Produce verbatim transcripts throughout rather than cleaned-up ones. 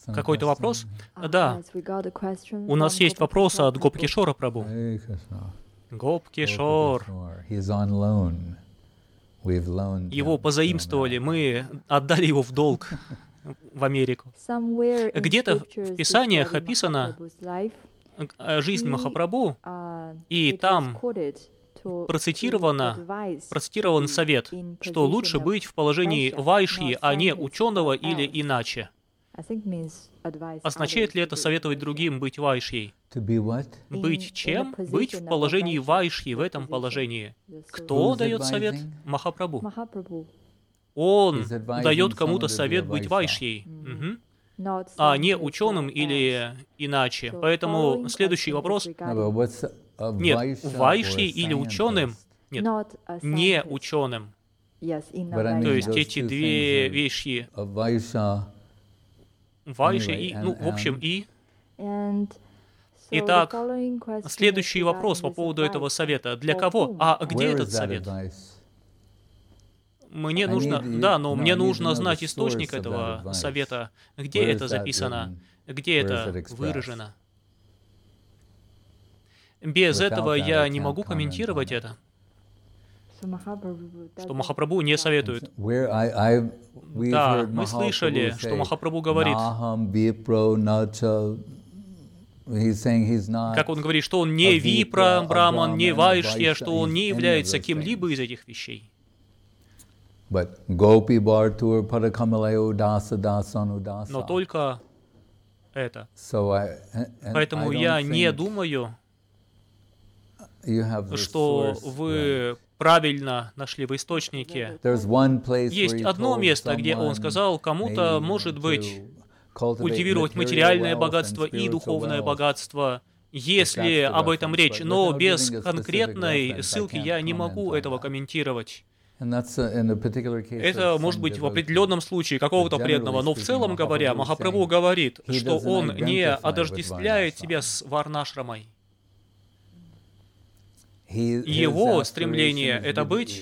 Какой-то вопрос? Да. У нас есть вопрос от Гопкишора Прабху. Гопкишор. Его позаимствовали, мы отдали его в долг в Америку. Где-то в Писаниях описана жизнь Махапрабху, и там процитировано, процитирован совет, что лучше быть в положении вайшьи, а не ученого или иначе. Означает ли это советовать другим быть вайшьей? Быть чем? Быть в положении вайшьи, в этом положении. Кто дает совет? Махапрабху. Он дает кому-то совет быть вайшьей, угу. а не ученым или иначе. Поэтому следующий вопрос. Нет, вайшьей или ученым? Нет, не ученым. То есть эти две вещи. Вайшья и, ну, в общем, и... Итак, следующий вопрос по поводу этого совета. Для кого? А где этот совет? Мне нужно... Да, но мне нужно знать источник этого совета. Где это записано? Где это выражено? Без этого я не могу комментировать это. Что Махапрабху не советует. Да, мы слышали, что Махапрабху говорит, как он говорит, что он не випра, браман, не вайшья, что он не является кем-либо из этих вещей. Но только это. Поэтому я не думаю, что вы правильно нашли в источнике. Есть одно место, где он сказал, кому-то, может быть, культивировать материальное богатство и духовное богатство, если об этом речь, но без конкретной ссылки я не могу этого комментировать. Это может быть в определенном случае какого-то преданного, но в целом говоря, Махапрабху говорит, что он не отождествляет себя с Варнашрамой. Его стремление — это быть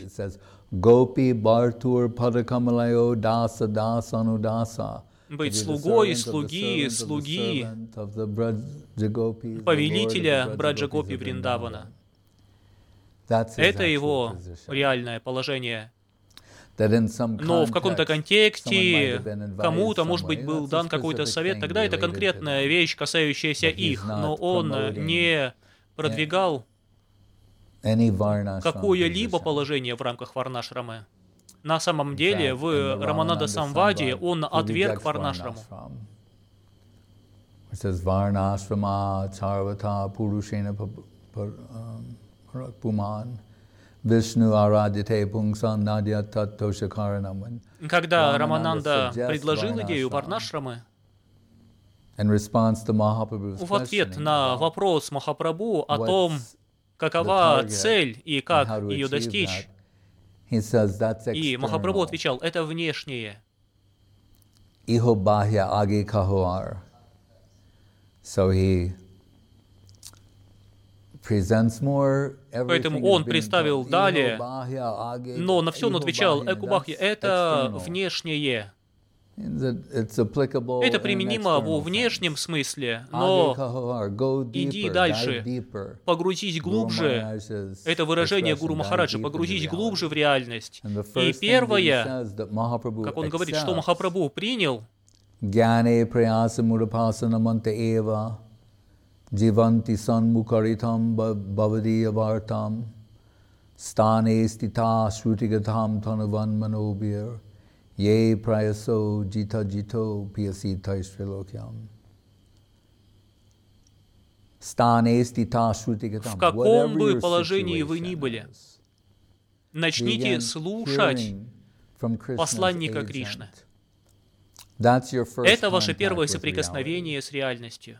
быть слугой, слуги, слуги повелителя Браджа-гопи Вриндавана. Это его реальное положение. Но в каком-то контексте кому-то, может быть, был дан какой-то совет, тогда это конкретная вещь, касающаяся их, но он не продвигал какое-либо положение в рамках Варнашрамы. На самом деле, в Рамананда Самваде он отверг Варнашраму. Когда Рамананда предложил идею Варнашрамы, в ответ на вопрос Махапрабху о том, какова цель и как ее достичь, и Махапрабху отвечал, это внешнее. Поэтому он представил далее, но на все он отвечал, Экубахья, это внешнее. Это применимо во внешнем смысле, но иди дальше, погрузись глубже. Это выражение Гуру Махараджа, погрузись глубже в реальность. И первое, как он говорит, что Махапрабху принял, Jivanti sanmukaritam bhavadiyavartam stane stita shrutigatam tanavan manobhir ye prayaso jita jito piyasita istриlokyam. В каком бы положении вы ни были, начните слушать посланника Кришны. Это ваше первое соприкосновение с реальностью,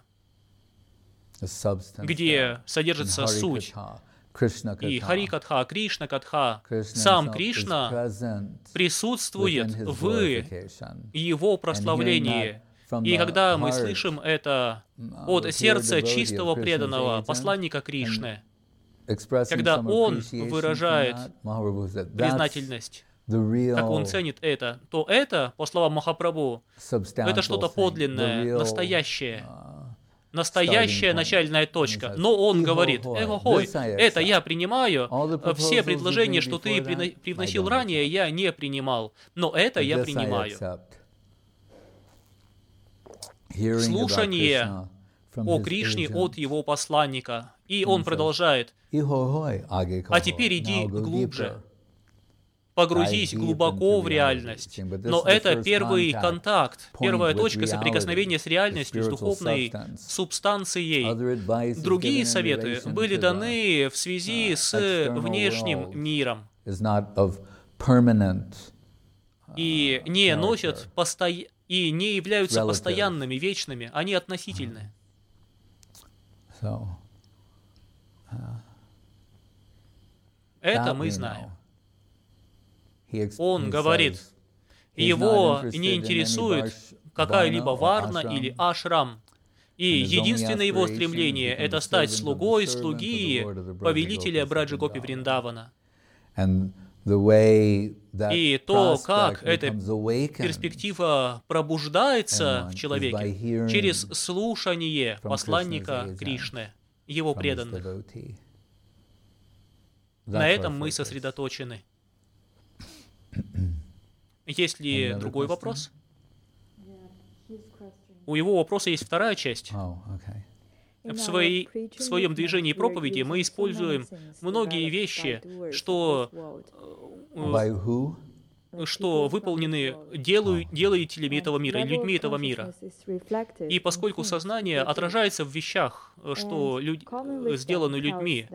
где содержится суть. И Хари-катха, Кришна-катха, сам Кришна присутствует в его прославлении. И когда мы слышим это от сердца чистого преданного посланника Кришны, когда он выражает признательность как он ценит это, то это, по словам Махапрабху, это что-то подлинное, настоящее. Настоящая начальная точка. Но он говорит, «Эхо-хой, это я принимаю, все предложения, что ты привносил ранее, я не принимал, но это я принимаю». Слушание о Кришне от его посланника. И он продолжает, «А теперь иди глубже». Погрузись глубоко в реальность. Но это первый контакт, первая точка соприкосновения с реальностью, с духовной субстанцией. Другие советы были даны в связи с внешним миром и не носят посто... и не являются постоянными, вечными, они относительны. Это мы знаем. Он говорит, его не интересует какая-либо варна или ашрам, и единственное его стремление – это стать слугой слуги повелителя Браджа Гопи Вриндавана. И то, как эта перспектива пробуждается в человеке через слушание посланника Кришны, его преданных. На этом мы сосредоточены. Есть ли другой вопрос? У его вопроса есть вторая часть. В, своей, в своем движении проповеди мы используем многие вещи, что, что выполнены делу, делателями этого мира, людьми этого мира. И поскольку сознание отражается в вещах, что люд, сделаны людьми,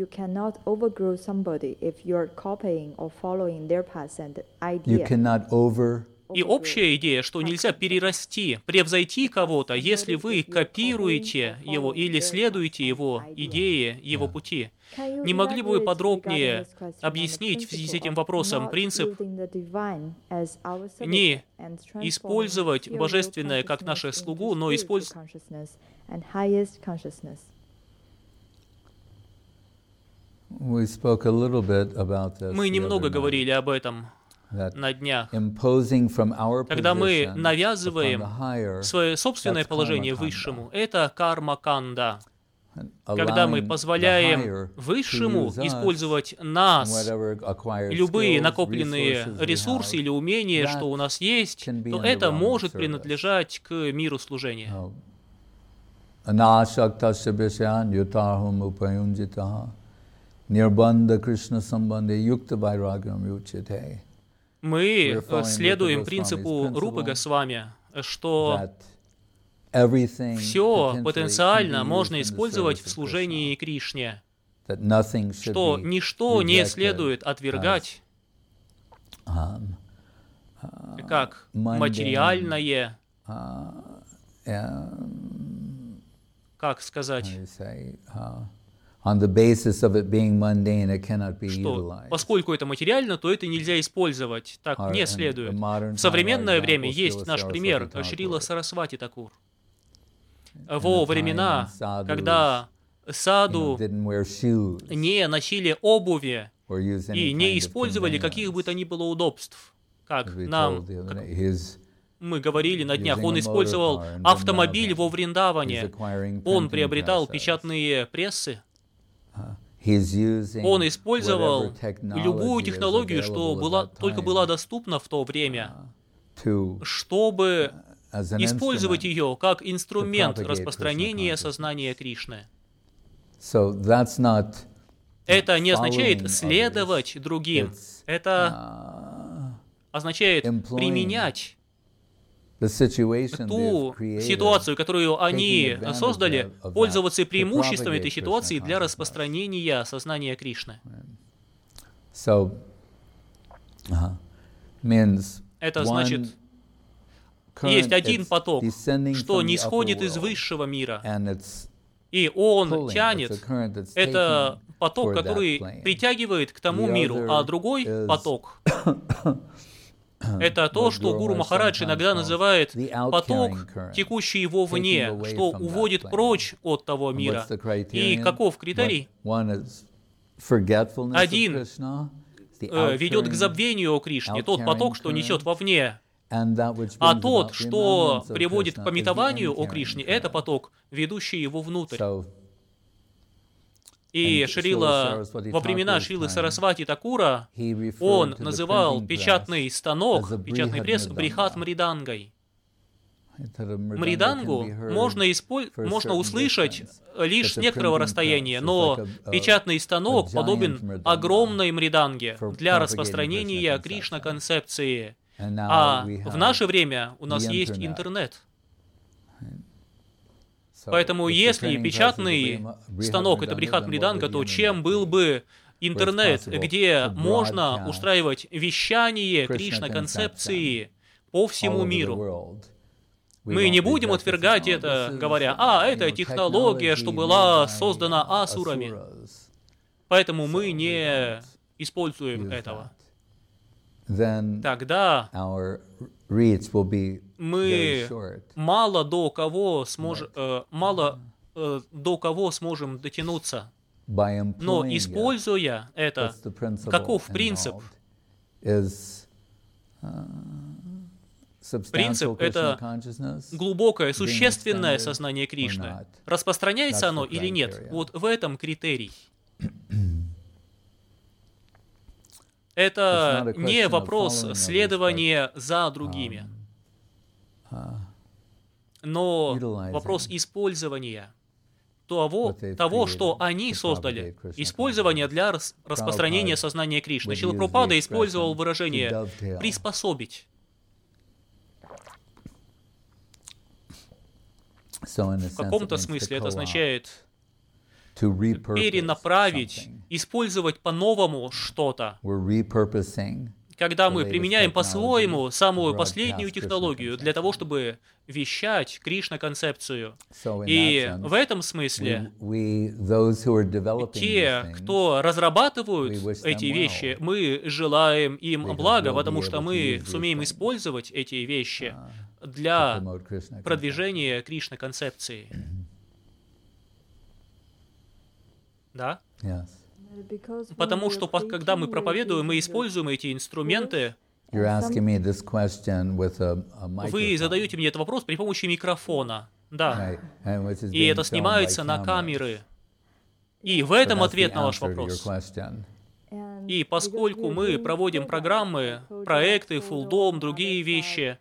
и общая идея, что нельзя перерасти, превзойти кого-то, если вы копируете его или следуете его идее, его пути. Не могли бы вы подробнее объяснить в связи с этим вопросом принцип не использовать божественное как наше слугу, но использовать... Мы немного говорили об этом на днях, когда мы навязываем свое собственное положение высшему. Это карма-канда. Когда мы позволяем высшему использовать нас, любые накопленные ресурсы или умения, что у нас есть, то это может принадлежать к миру служения. Мы следуем принципу Рупы Госвами, что все потенциально можно использовать в служении Кришне, что ничто не следует отвергать как материальное, как сказать, что поскольку это материально, то это нельзя использовать. Так не следует. В современное время есть наш пример Шрила Сарасвати Такур. Во времена, когда саду не носили обуви и не использовали каких бы то ни было удобств, как нам, как мы говорили на днях, он использовал автомобиль во Вриндаване, он приобретал печатные прессы, он использовал любую технологию, что была, только была доступна в то время, чтобы использовать ее как инструмент распространения сознания Кришны. Это не означает следовать другим. Это означает применять ту ситуацию, которую они создали, пользоваться преимуществами этой ситуации для распространения сознания Кришны. Это значит, есть один поток, что не исходит из высшего мира, и он тянет. Это поток, который притягивает к тому миру, а другой поток — это то, что Гуру Махарадж иногда называет поток, текущий вовне, что уводит прочь от того мира. И каков критерий? Один э, ведет к забвению о Кришне, тот поток, что несет вовне. А тот, что приводит к памятованию о Кришне, это поток, ведущий его внутрь. И Шрила, во времена Шрилы Сарасвати Такура, он называл печатный станок, печатный пресс брихат мридангой. Мридангу можно, исполь... можно услышать лишь с некоторого расстояния, но печатный станок подобен огромной мриданге для распространения Кришна-концепции. А в наше время у нас есть интернет. Поэтому если печатный станок — это брихат мриданга, то чем был бы интернет, где можно устраивать вещание Кришна-концепции по всему миру? Мы не будем отвергать это, говоря, а, это технология, что была создана асурами. Поэтому мы не используем этого. Тогда мы мало до кого, смож... э, мало, э, до кого сможем дотянуться. Но используя это, каков принцип? Принцип — это глубокое, существенное сознание Кришны. Распространяется оно или нет? Вот в этом критерий. Это не вопрос следования за другими, но вопрос использования того, того, что они создали. Использование для распространения сознания Кришны. Шрила Прабхупада использовал выражение «приспособить». В каком-то смысле это означает перенаправить, использовать по-новому что-то. Когда мы применяем по-своему самую последнюю технологию для того, чтобы вещать Кришна-концепцию. И в этом смысле те, кто разрабатывают эти вещи, мы желаем им блага, потому что мы сумеем использовать эти вещи для продвижения Кришна-концепции. Да? Потому что, когда мы проповедуем, мы используем эти инструменты. Вы задаете мне этот вопрос при помощи микрофона. Да. И это снимается на камеры. И в этом ответ на ваш вопрос. И поскольку мы проводим программы, проекты, фулдом, другие вещи,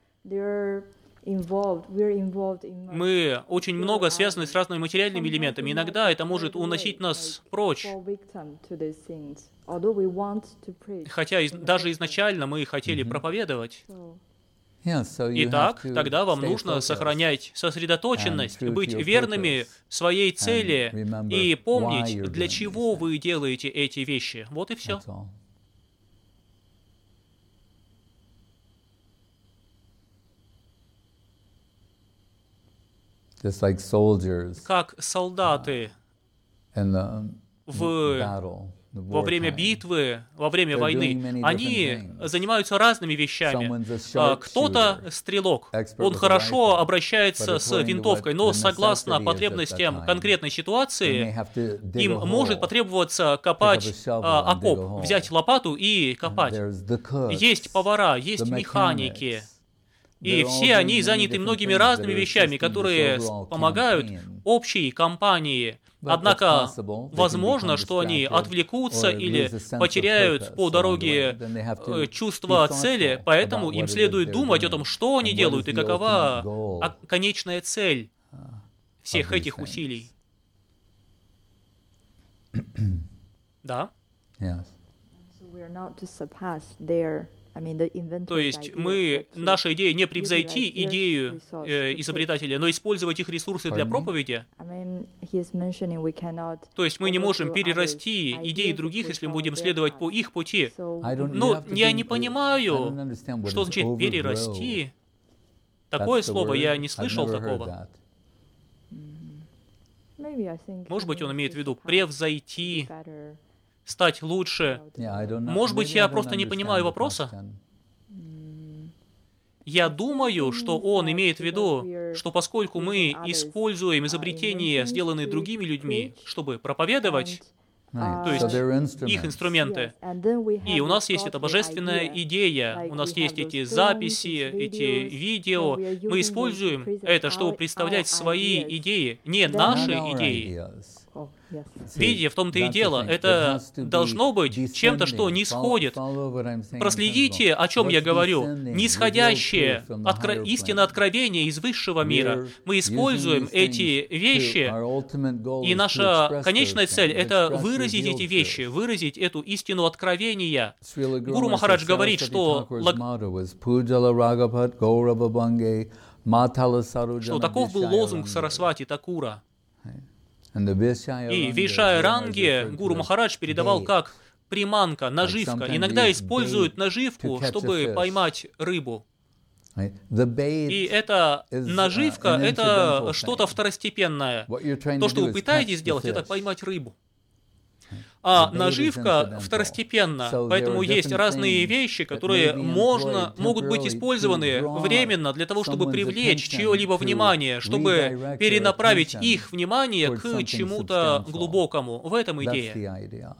мы очень много связаны с разными материальными элементами. Иногда это может уносить нас прочь. Хотя даже изначально мы хотели проповедовать. Итак, тогда вам нужно сохранять сосредоточенность, быть верными своей цели и помнить, для чего вы делаете эти вещи. Вот и все. Как солдаты в, во время битвы, во время войны, они занимаются разными вещами. Кто-то стрелок, он хорошо обращается с винтовкой, но согласно потребностям конкретной ситуации, им может потребоваться копать окоп, взять лопату и копать. Есть повара, есть механики. И все они заняты многими разными вещами, которые помогают общей компании. Однако, возможно, что они отвлекутся или потеряют по дороге чувство цели, поэтому им следует думать о том, что они делают и какова конечная цель всех этих усилий. Да? То есть мы, наша идея не превзойти идею э, изобретателя, но использовать их ресурсы для проповеди. То есть мы не можем перерасти идеи других, если мы будем следовать по их пути. Но я не понимаю, что значит перерасти. Такое слово я не слышал такого. Может быть, он имеет в виду превзойти, стать лучше. Может быть, я просто не понимаю вопроса? Я думаю, что он имеет в виду, что поскольку мы используем изобретения, сделанные другими людьми, чтобы проповедовать, То есть их инструменты. И у нас есть эта божественная идея, у нас есть эти записи, эти видео. Мы используем это, чтобы представлять свои идеи, не наши идеи. Видите, в том-то и дело, это должно быть чем-то, что нисходит. Проследите, о чем я говорю. Нисходящее откро... истинное откровение из высшего мира. Мы используем эти вещи, и наша конечная цель — это выразить эти вещи, выразить эту истину откровения. Гуру Махарадж говорит, что, что таков был лозунг Сарасвати Такура. И Вишая Ранги Гуру Махарадж передавал как приманка, наживка. Иногда используют наживку, чтобы поймать рыбу. И эта наживка — это что-то второстепенное. То, что вы пытаетесь сделать, это поймать рыбу. А наживка второстепенна, поэтому есть разные вещи, которые можно, могут быть использованы временно для того, чтобы привлечь чье-либо внимание, чтобы перенаправить их внимание к чему-то глубокому. В этом идея.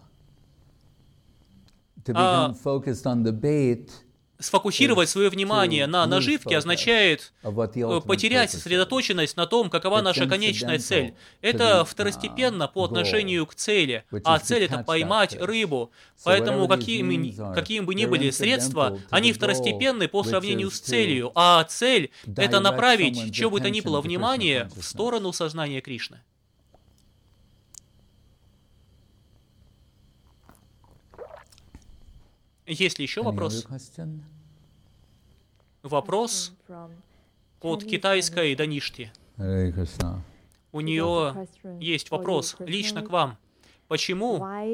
А сфокусировать свое внимание на наживке означает потерять сосредоточенность на том, какова наша конечная цель. Это второстепенно по отношению к цели, а цель — это поймать рыбу. Поэтому каким, каким бы ни были средства, они второстепенны по сравнению с целью, а цель — это направить чье бы то ни было внимание в сторону сознания Кришны. Есть ли еще вопрос? Вопрос от китайской Даништи. У нее есть вопрос лично к вам. Почему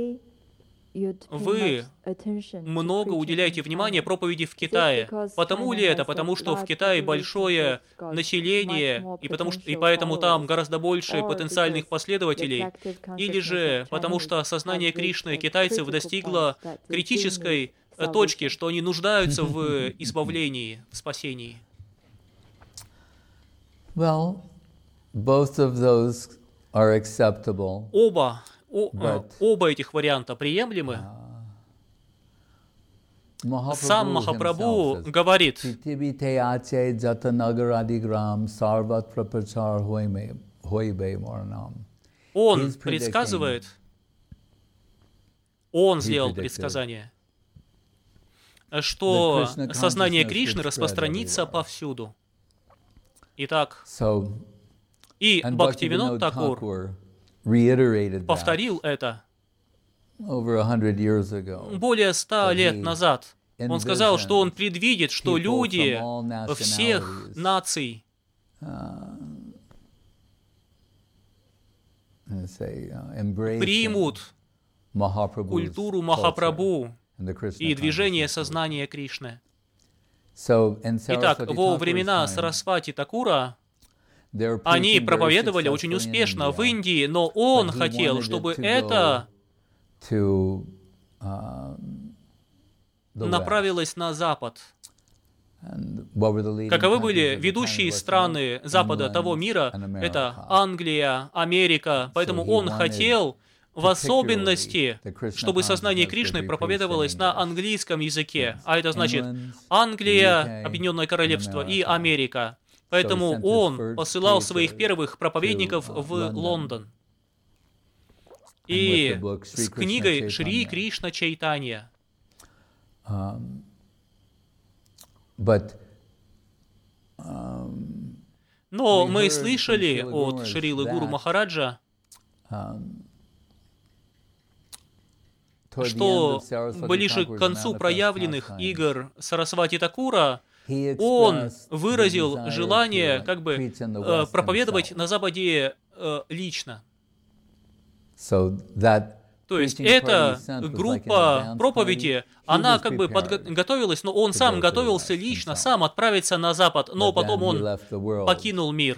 вы много уделяете внимания проповеди в Китае? Потому ли это? Потому что в Китае большое население, и, потому что, и поэтому там гораздо больше потенциальных последователей? Или же потому что сознание Кришны китайцев достигло критической точки, что они нуждаются в избавлении, в спасении? Well, both of those are acceptable. Оба, о, But, оба этих варианта приемлемы. Uh, Сам Махапрабху говорит, он предсказывает, он сделал предсказание, что сознание Кришны распространится повсюду. Итак, и Бхактивинод Такур повторил это более ста лет назад. Он сказал, что он предвидит, что люди всех наций примут культуру Махапрабху и движение сознания Кришны. Итак, во времена Сарасвати Такура они проповедовали очень успешно в Индии, но он хотел, чтобы это направилось на Запад. Каковы были ведущие страны Запада того мира? Это Англия, Америка. Поэтому он хотел в особенности, чтобы сознание Кришны проповедовалось на английском языке. А это значит Англия, Объединенное Королевство и Америка. Поэтому он посылал своих первых проповедников в Лондон. И с книгой Шри Кришна Чайтанья. Но мы слышали от Шрилы Гуру Махараджа, что ближе к концу проявленных игр Сарасвати Такура он выразил желание как бы э, проповедовать на Западе э, лично. То есть эта группа проповеди, она как бы подготовилась, но он сам готовился лично, сам отправиться на Запад, но потом он покинул мир.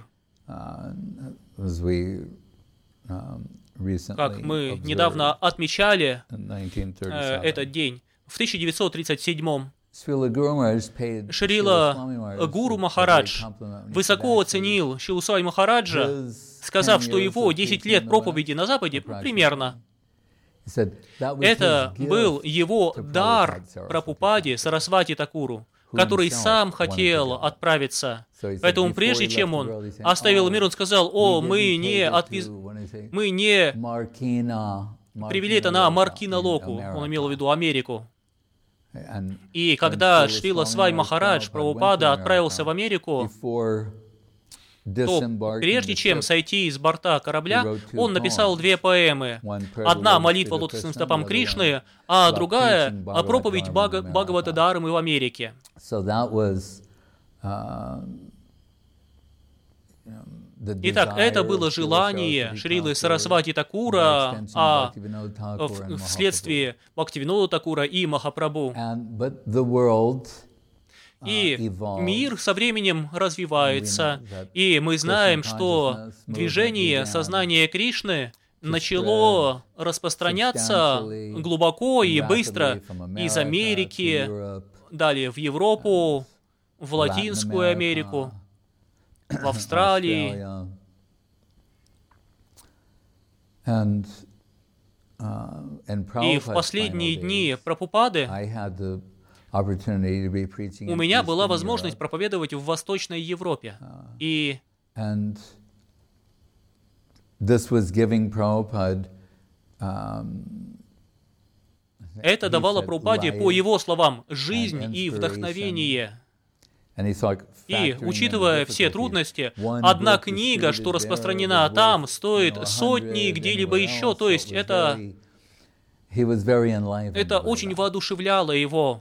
Как мы недавно отмечали э, этот день, в тысяча девятьсот тридцать седьмом. Шрила Гуру Махарадж высоко оценил Шрилу Свами Махараджа, сказав, что его десять лет проповеди на Западе, примерно, Это был его дар Прабхупаде Сарасвати Такуру, который сам хотел отправиться. Поэтому прежде чем он оставил мир, он сказал: «О, мы не, отвез... мы не привели это на Маркина Локу», он имел в виду Америку. И когда Шрила Свай Махарадж Прабхупада отправился в Америку, то прежде чем сойти из борта корабля, он написал две поэмы. Одна — «Молитва лотосным стопам Кришны», а другая — «Проповедь Бхагавата Дхармы в Америке». Итак, это было желание Шрилы Сарасвати Такура, а вследствие Бхактивинода Такура и Махапрабху. И мир со временем развивается, и мы знаем, что движение сознания Кришны начало распространяться глубоко и быстро из Америки, далее в Европу, в Латинскую Америку, в Австралии. И в последние дни Прабхупады у меня была возможность проповедовать в Восточной Европе. И это давало Прабхупаде, по его словам, жизнь и вдохновение. И, учитывая все трудности, одна книга, что распространена там, стоит сотни где-либо еще, то есть это... Это очень воодушевляло его.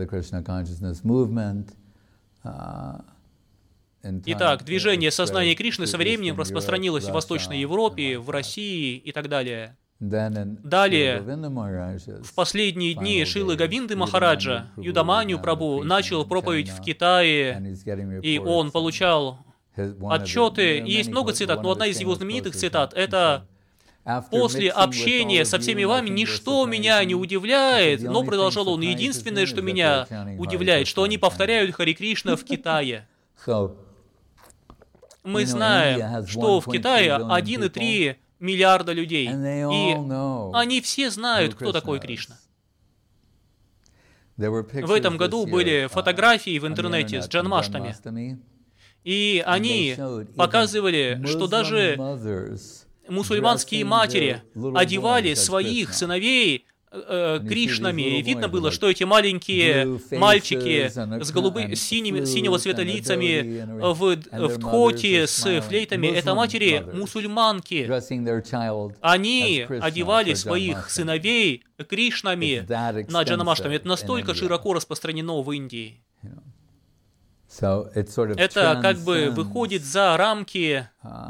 Итак, движение сознания Кришны со временем распространилось в Восточной Европе, в России и так далее. Далее, в последние дни Шрилы Говинды Махараджа, Юдаманью Прабху начал проповедь в Китае, и он получал отчеты. Есть много цитат, но одна из его знаменитых цитат — это: «После общения со всеми вами ничто меня не удивляет», но, продолжал он, единственное, что меня удивляет, что они повторяют Харе Кришна в Китае. Мы знаем, что в Китае один и три миллиарда людей, и они все знают, кто такой Кришна. В этом году были фотографии в интернете с Джанмаштами, и они показывали, что даже мусульманские матери одевали своих сыновей э, Кришнами. И видно было, что эти маленькие мальчики с, голубы, с синими, синего цвета лицами в, в дхоти с флейтами — это матери мусульманки. Они одевали своих сыновей Кришнами на Джанамаштами. Это настолько широко распространено в Индии. Это как бы выходит за рамки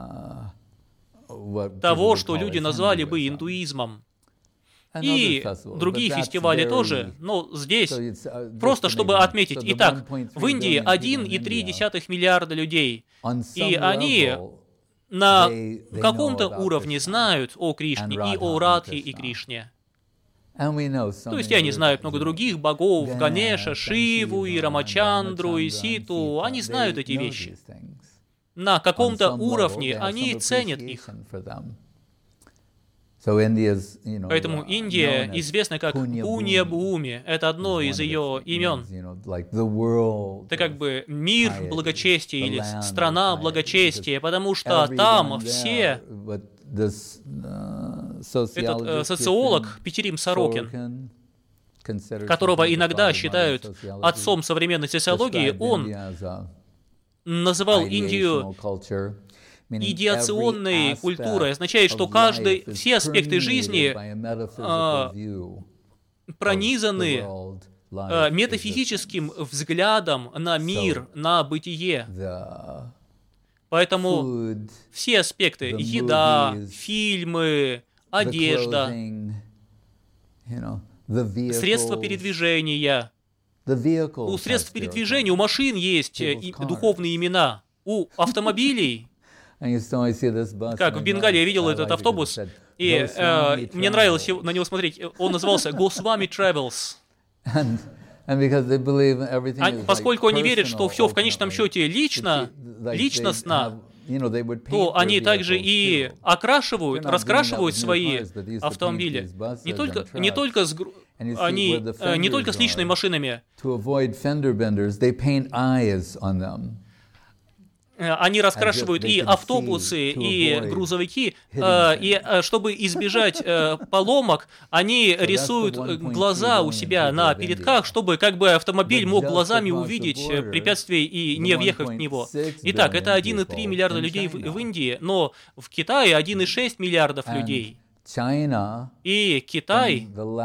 того, что люди назвали бы индуизмом. И другие фестивали тоже, но здесь, просто чтобы отметить. Итак, в Индии один и три десятых миллиарда людей, и они на каком-то уровне знают о Кришне и о Радхе и Кришне. То есть они знают много других богов, Ганеша, Шиву, и Рамачандру, и Ситу, они знают эти вещи. На каком-то уровне они ценят их. Поэтому Индия известна как Пунья Бхуми. Это одно из ее имен. Это как бы мир благочестия или страна благочестия, потому что там все... Этот э, социолог Петерим Сорокин, которого иногда считают отцом современной социологии, он называл Индию идеационной культурой. Означает, что каждый, все аспекты жизни э, пронизаны э, метафизическим взглядом на мир, на бытие. Поэтому все аспекты — еда, фильмы, одежда, средства передвижения. У средств передвижения, у машин есть духовные имена. У автомобилей, как в Бенгалии, я видел этот автобус, и э, мне нравилось на него смотреть. Он назывался Goswami Travels. Поскольку они верят, что все в конечном счете лично, личностно, то они также и окрашивают, раскрашивают свои автомобили. Не только, не только с, гру- они не только с личными машинами. Они раскрашивают и автобусы, и грузовики, и чтобы избежать поломок, они рисуют глаза у себя на передках, чтобы как бы автомобиль мог глазами увидеть препятствие и не въехать в него. Итак, это один и три миллиарда людей в, в Индии, но в Китае один и шесть миллиардов людей. И Китай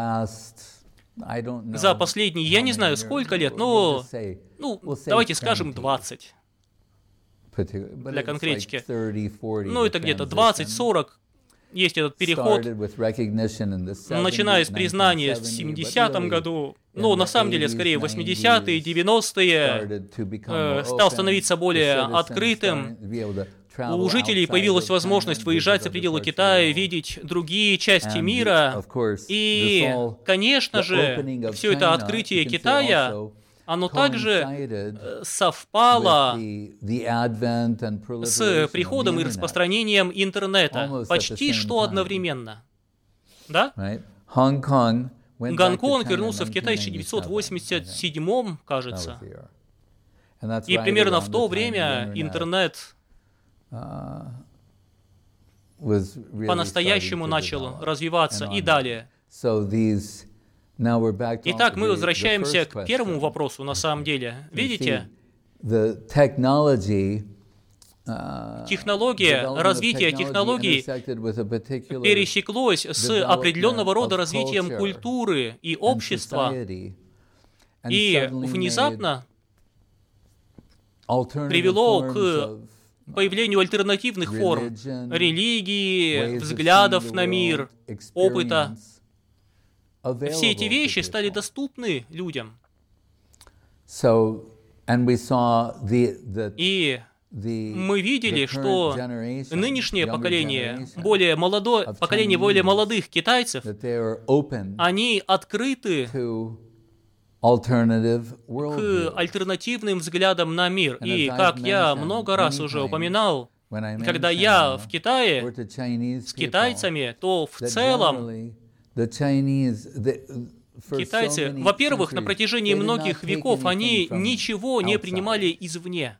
за последние, я не знаю сколько лет, но, ну, давайте скажем двадцать. Для конкретики. Ну, это где-то двадцать-сорок. Есть этот переход, начиная с признания в семидесятом году, ну, на самом деле, скорее, восьмидесятые, девяностые, э, стал становиться более открытым. У жителей появилась возможность выезжать за пределы Китая, видеть другие части мира. И, конечно же, все это открытие Китая, оно также совпало с приходом и распространением интернета почти что одновременно. Да? Гонконг вернулся в Китай в тысяча девятьсот восемьдесят седьмом, кажется. И примерно в то время интернет по-настоящему начал развиваться и далее. Итак, мы возвращаемся к первому вопросу, на самом деле. Видите, технология, развитие технологий пересеклось с определенного рода развитием культуры и общества, и внезапно привело к появлению альтернативных форм религии, взглядов на мир, опыта. Все эти вещи стали доступны людям. И мы видели, что нынешнее поколение, более молодое, поколение более молодых китайцев, они открыты к альтернативным взглядам на мир. И, как я много раз уже упоминал, когда я в Китае с китайцами, то в целом китайцы, во-первых, на протяжении многих веков они ничего не принимали извне.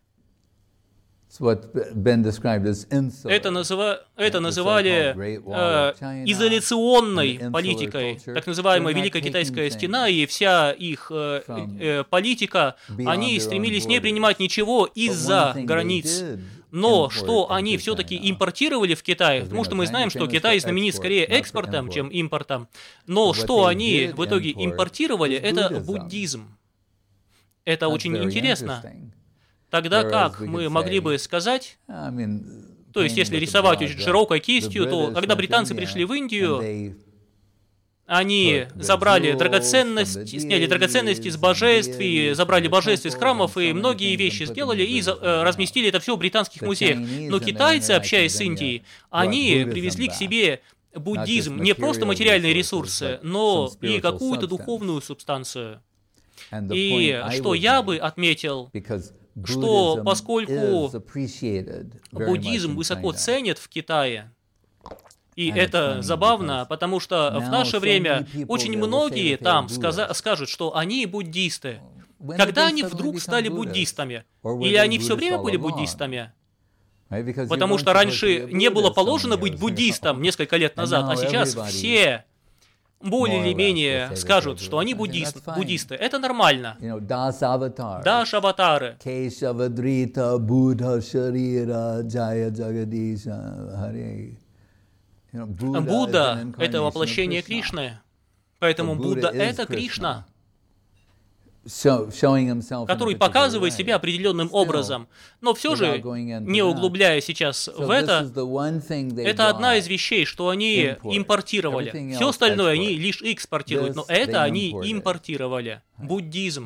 Это, называ... Это называли э, изоляционной политикой, так называемая Великая Китайская стена, и вся их э, э, политика, они стремились не принимать ничего из-за границ. Но что они все-таки импортировали в Китай, потому что мы знаем, что Китай знаменит скорее экспортом, чем импортом, но что они в итоге импортировали, это буддизм. Это очень интересно. Тогда как мы могли бы сказать, то есть если рисовать очень широкой кистью, то когда британцы пришли в Индию, они забрали драгоценности, сняли драгоценности с божеств, и забрали божеств из храмов, и многие вещи сделали, и разместили это все в британских музеях. Но китайцы, общаясь с Индией, они привезли к себе буддизм, не просто материальные ресурсы, но и какую-то духовную субстанцию. И что я бы отметил, что поскольку буддизм высоко ценят в Китае, и это забавно, потому что в наше время очень многие там сказа- скажут, что они буддисты. Когда они вдруг стали буддистами? Или они все время были буддистами? Потому что раньше не было положено быть буддистом несколько лет назад, а сейчас все более или менее скажут, что они буддист, буддисты. Это нормально. Даш-аватары. Будда — это воплощение Кришны. Поэтому Будда — это Кришна, который показывает себя определенным образом. Но все же, не углубляя сейчас в это, это одна из вещей, что они импортировали. Все остальное они лишь экспортируют, но это они импортировали. Буддизм.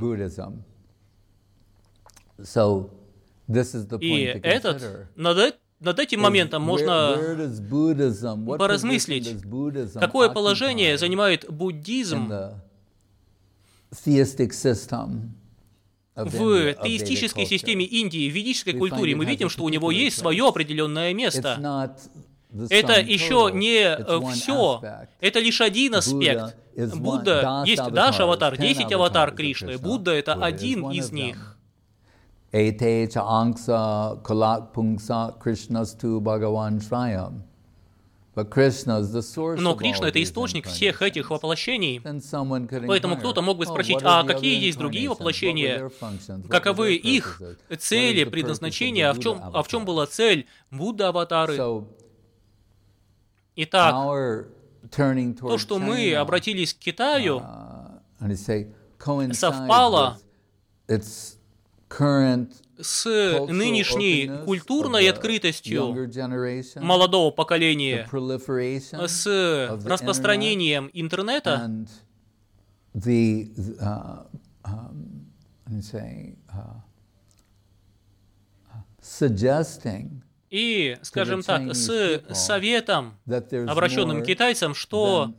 И этот, над, над этим моментом можно поразмыслить, какое положение занимает буддизм в теистической системе Индии, в ведической культуре, мы видим, что у него есть свое определенное место. Это еще не все, это лишь один аспект. Будда, есть Даш аватар, десять аватар Кришны, Будда — это один из них. Но Кришна — это источник всех этих воплощений. Поэтому кто-то мог бы спросить, а какие есть другие воплощения? Каковы их цели, предназначения? А в чем, а в чем была цель Будда-аватары? Итак, то, что мы обратились к Китаю, совпало с нынешней культурной открытостью молодого поколения, с распространением интернета и, скажем так, с советом, обращенным к китайцам, что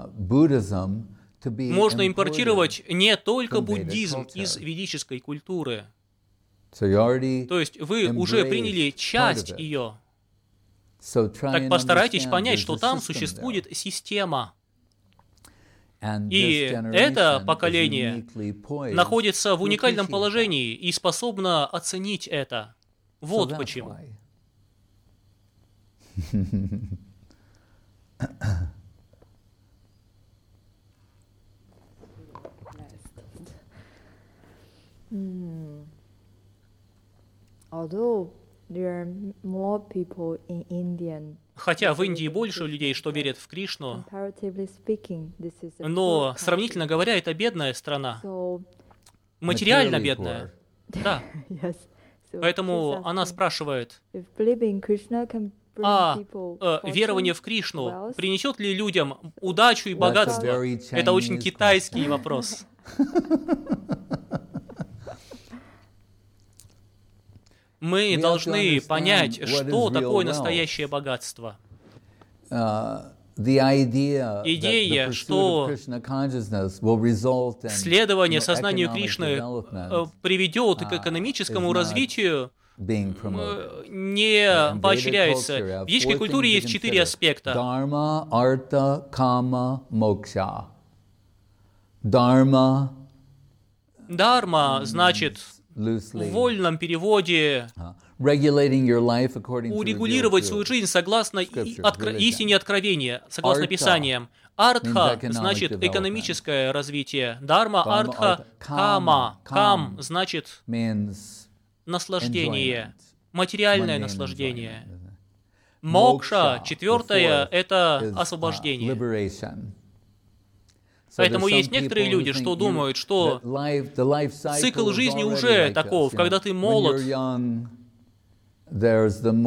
можно импортировать не только буддизм из ведической культуры. То есть вы уже приняли часть ее. Так постарайтесь понять, что там существует система. И это поколение находится в уникальном положении и способно оценить это. Вот почему. Хотя в Индии больше людей, что верят в Кришну, но, сравнительно говоря, это бедная страна. Материально бедная. Да. Поэтому она спрашивает, а э, верование в Кришну принесет ли людям удачу и богатство? Это очень китайский вопрос. Мы должны понять, что такое настоящее богатство. Идея, что следование сознанию Кришны приведет к экономическому развитию, не поощряется. В ведической культуре есть четыре аспекта. Dharma, artha, kama, moksha. Dharma. Дарма значит в вольном переводе урегулировать свою жизнь согласно истине откровения, согласно Писаниям. Артха значит экономическое развитие. Дарма, артха, кама. Кам значит наслаждение, материальное наслаждение. Мокша, четвертое, это освобождение. Поэтому есть некоторые люди, что думают, что цикл жизни уже таков, когда ты молод, то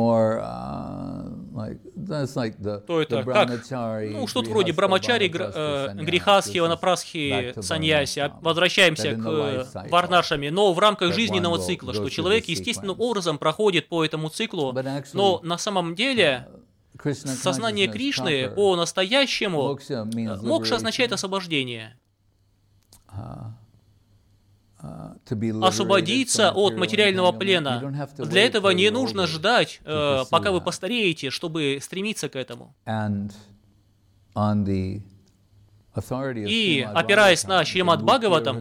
это как, ну, что-то вроде брамачари, грехастхи, ванапрасхи, саньяси. Возвращаемся к варнашами, но в рамках жизненного цикла, что человек естественным образом проходит по этому циклу, но на самом деле сознание Кришны по-настоящему, мокша означает освобождение. Освободиться от материального плена. Для этого не нужно ждать, э, пока вы постареете, чтобы стремиться к этому. И, опираясь на Шримад Бхагаватам,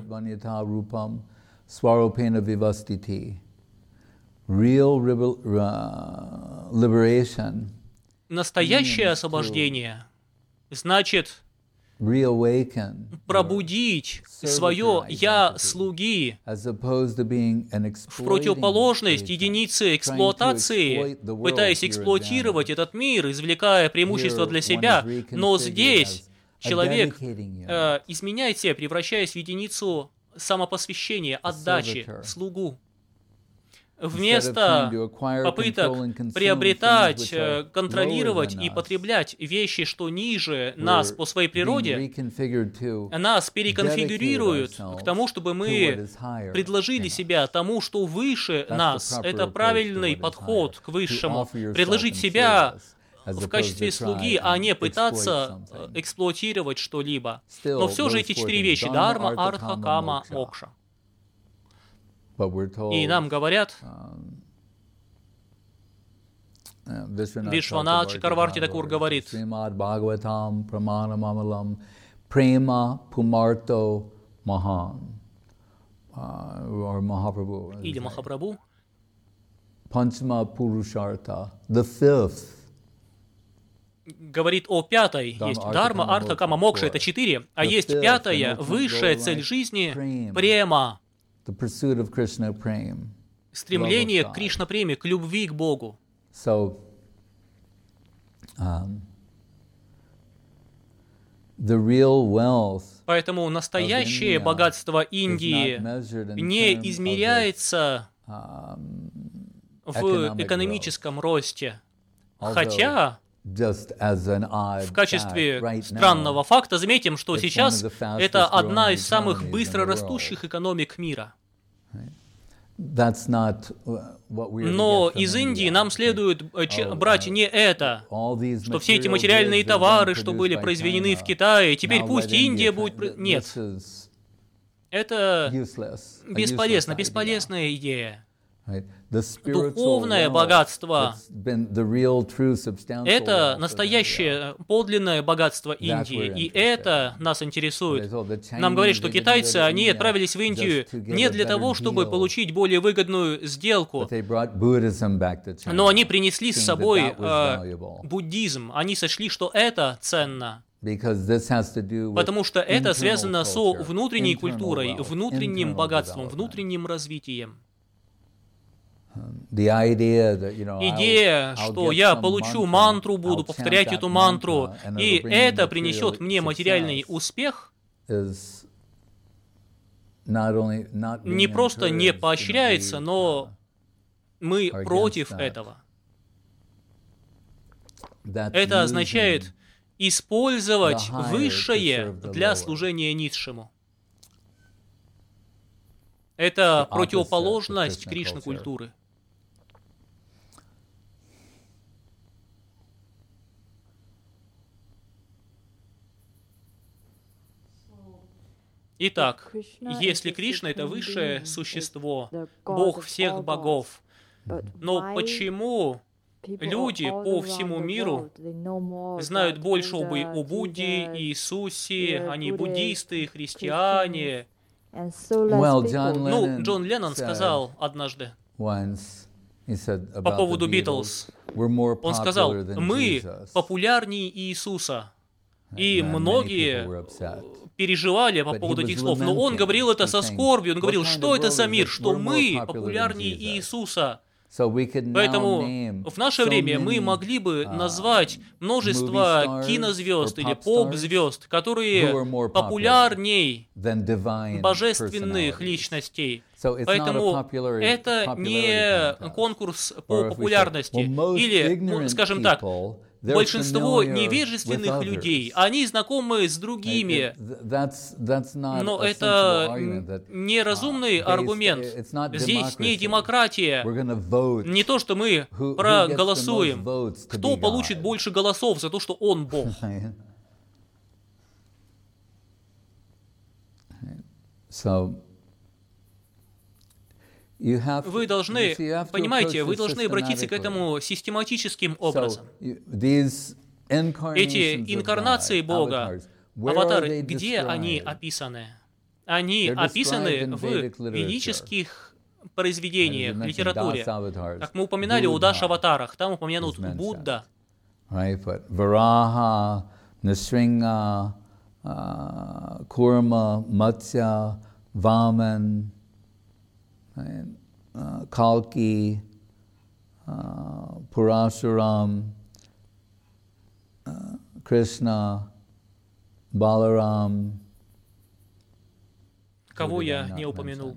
настоящее освобождение значит пробудить свое «я» слуги в противоположность единице эксплуатации, пытаясь эксплуатировать этот мир, извлекая преимущества для себя. Но здесь человек э, изменяет себя, превращаясь в единицу самопосвящения, отдачи, слугу. Вместо попыток приобретать, контролировать и потреблять вещи, что ниже нас по своей природе, нас переконфигурируют к тому, чтобы мы предложили себя тому, что выше нас. Это правильный подход к высшему. Предложить себя в качестве слуги, а не пытаться эксплуатировать что-либо. Но все же эти четыре вещи — дарма, артха, кама, мокша. И нам говорят, Вишванат Чакраварти Такур говорит, Srimad Bhagavatam Pramanamamalam Prema Pumarto Mahan or Mahaprabhu. Или Махапрабху, Panchama Purushartha, the fifth. говорит о пятой. Есть Дharma, Артха, Кама, Мокша, это четыре. А есть пятая, высшая цель жизни, према. Стремление к Кришна-преме, к любви к Богу. So, um, the real wealth Поэтому настоящее богатство Индии не измеряется в экономическом росте. Хотя, в качестве странного факта, заметим, что сейчас это одна из самых быстро растущих экономик мира. Но из Индии нам следует брать не это, что все эти материальные товары, что были произведены в Китае, теперь пусть Индия будет... Нет. Это бесполезно, бесполезная идея. Духовное богатство – это настоящее, подлинное богатство Индии, и это нас интересует. Нам говорят, что китайцы, они отправились в Индию не для того, чтобы получить более выгодную сделку, но они принесли с собой э, буддизм, они сочли, что это ценно. Потому что это связано со внутренней культурой, внутренним богатством, внутренним развитием. Идея, что я получу мантру, буду повторять эту мантру, и это принесет мне материальный успех, не просто не поощряется, но мы против этого. Это означает использовать высшее для служения низшему. Это противоположность Кришна-культуры. Итак, если Кришна — это высшее существо, Бог всех богов, но почему люди по всему миру знают больше об, о Будде, Иисусе, они буддисты, христиане? Ну, Джон Леннон сказал однажды по поводу Битлз, он сказал, мы популярнее Иисуса. И многие переживали по поводу этих слов. Но он говорил это со скорбью. Он говорил, что это за мир, что мы популярнее Иисуса. Поэтому в наше время мы могли бы назвать множество кинозвезд или поп-звезд, которые популярней божественных личностей. Поэтому это не конкурс по популярности. Или, ну, скажем так, большинство невежественных людей, они знакомы с другими, но это неразумный аргумент. Здесь не демократия, не то, что мы проголосуем, кто получит больше голосов за то, что он Бог. Вы должны, понимаете, вы должны обратиться к этому систематическим образом. Эти инкарнации Бога, аватары, где они описаны? Они описаны в ведических произведениях, литературе. Как мы упоминали о Даш-аватарах, там упомянут Будда. Вараха, Нрсинга, Курма, Матсya, Vaman, Kalki, Parashuram, Krishna, Balaram. Кого я не упомянул?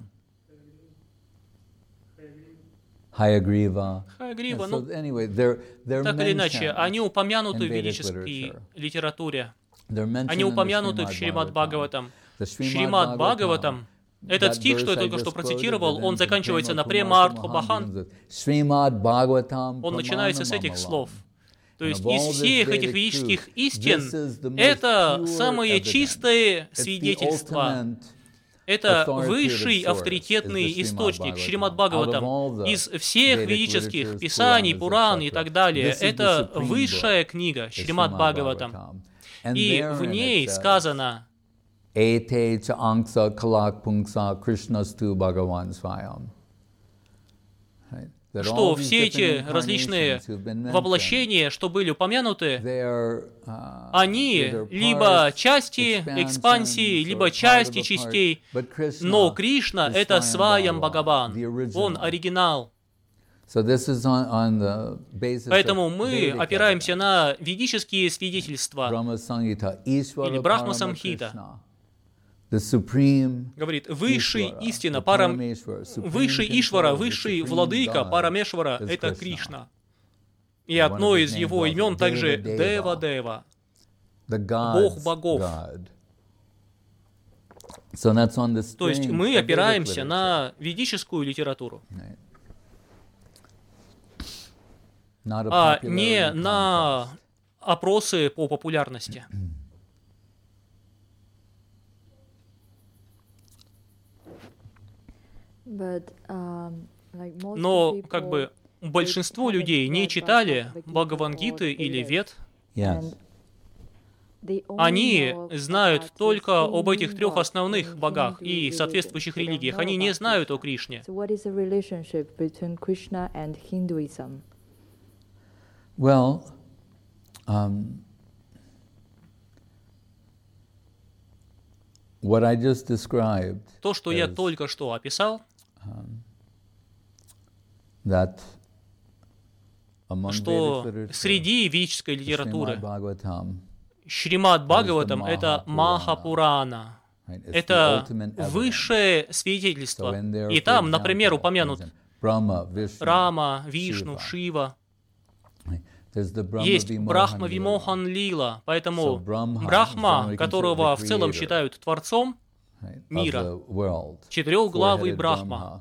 Хаягрива. Хаягрива, ну, так или иначе, они упомянуты в ведической литературе. Они упомянуты в Шримад Бхагаватам. Шримад Бхагаватам, этот стих, что я только что процитировал, он заканчивается на према артха бахан. Он начинается с этих слов. То есть из всех этих ведических истин это самое чистое свидетельство это высший авторитетный источник, Шримад Бхагаватам. Из всех ведических писаний, Пуран и так далее, это высшая книга, Шримад Бхагаватам. И в ней сказано, что все эти различные воплощения, что были упомянуты, они либо части экспансии, либо части частей, но Кришна — это Сваям Бхагаван, Он оригинал. Поэтому мы опираемся на ведические свидетельства, или Брахма Самхита. Говорит, высший истина, парам... высший Ишвара, высший владыка Парамешвара — это Кришна. И одно из его имен также Дева-Дева, Бог богов. То есть мы опираемся на ведическую литературу, а не на опросы по популярности. Но как бы большинство людей не читали Бхагавад-гиты или Вед. Они знают только об этих трех основных богах и соответствующих религиях. Они не знают о Кришне. Well, um, what I just described. То, что я только что описал, um, that что среди ведической литературы Шримад Бхагаватам — это Махапурана, это высшее свидетельство. И там, например, упомянут Рама, Вишну, Шива. Есть Брахма Вимохан Лила, поэтому Брахма, которого в целом считают Творцом мира, четырехглавый Брахма,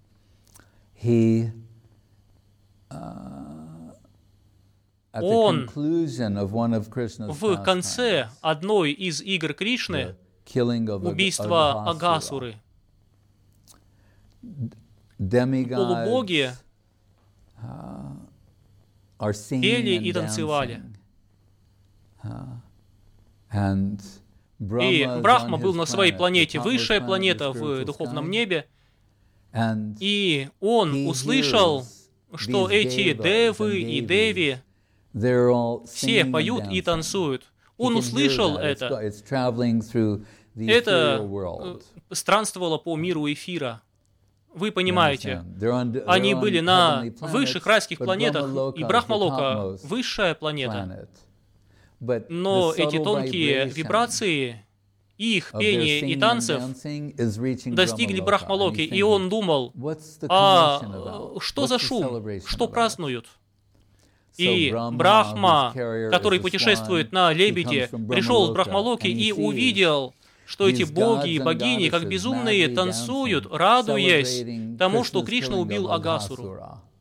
он в конце одной из игр Кришны, убийства Агасуры, полубоги пели и танцевали. И Брахма был на своей планете, высшая планета в духовном небе, и он услышал, что эти девы и деви все поют и танцуют. Он услышал это. Это странствовало по миру эфира. Вы понимаете, они были на высших райских планетах, и Брахмалока — высшая планета. Но эти тонкие вибрации, их пения и танцев достигли Брахмалоки, и он думал, а что за шум, что празднуют? И Брахма, который путешествует на лебеде, пришел в Брахмалоки и увидел, что эти боги и богини, как безумные, танцуют, радуясь тому, что Кришна убил Агасуру.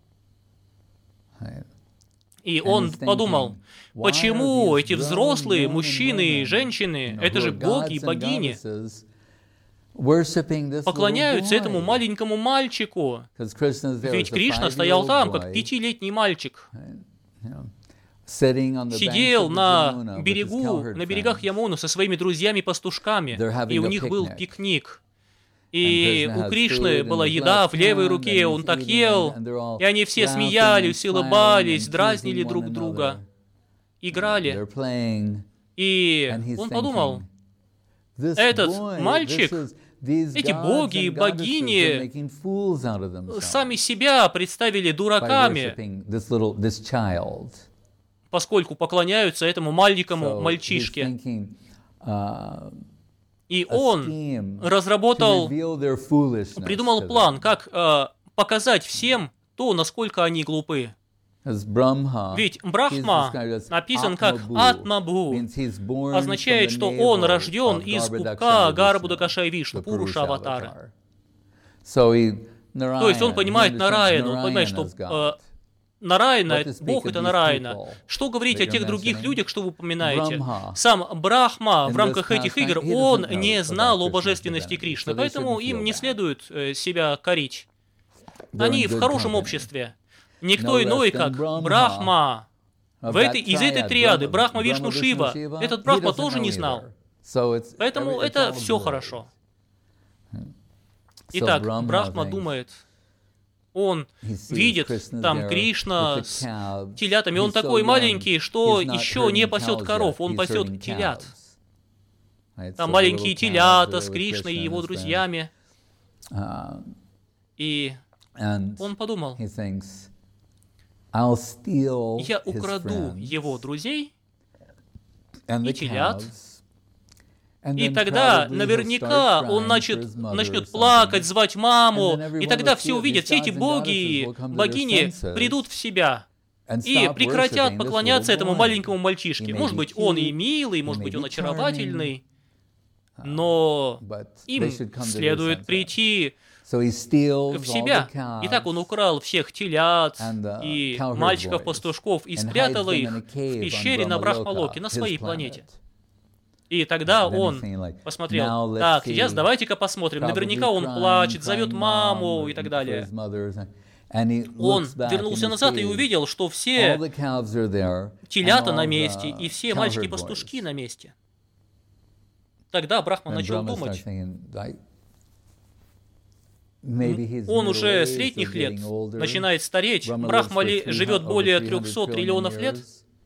И он подумал, почему эти взрослые мужчины и женщины, это же боги и богини, поклоняются этому маленькому мальчику? Ведь Кришна стоял там, как пятилетний мальчик. Сидел на берегу, на берегах Ямуны со своими друзьями-пастушками, и у них был пикник. И у Кришны была еда в левой руке, он так ел, и они все смеялись, улыбались, дразнили друг друга, играли. И он подумал, этот мальчик, эти боги и богини сами себя представили дураками, поскольку поклоняются этому маленькому мальчишке. И он разработал, придумал план, как э, показать всем то, насколько они глупы. Ведь Брахма написан как Атмабху, означает, что он рожден из пупка Гарбудакашай Вишну, Пуруша Аватара. То есть он понимает Нараяну, он понимает, что э, Нараяна, Бог — это Нараяна. Что говорить о тех других людях, что вы упоминаете? Сам Брахма в рамках этих игр, он не знал о божественности Кришны, поэтому им не следует себя корить. Они в хорошем обществе. Никто иной, как Брахма. В этой, из этой триады Брахма, Вишну, Шива, этот Брахма тоже не знал. Поэтому это все хорошо. Итак, Брахма думает, он видит там Кришна с телятами, он такой маленький, что еще не пасет коров, он пасет телят. Там маленькие телята с Кришной и его друзьями. И он подумал, я украду его друзей и телят, и тогда наверняка он начнет, начнет плакать, звать маму, и тогда все увидят, все эти боги и богини придут в себя и прекратят поклоняться этому маленькому мальчишке. Может быть, он и милый, может быть, он очаровательный, но им следует прийти в себя. Итак, он украл всех телят и мальчиков-пастушков и спрятал их в пещере на Брахмалоке, на своей планете. И тогда он посмотрел, так, сейчас давайте-ка посмотрим, наверняка он плачет, зовет маму и так далее. Он вернулся назад и увидел, что все телята на месте и все мальчики-пастушки на месте. Тогда Брахма начал думать, он уже средних лет, начинает стареть, Брахма ли живет более трехсот триллионов лет,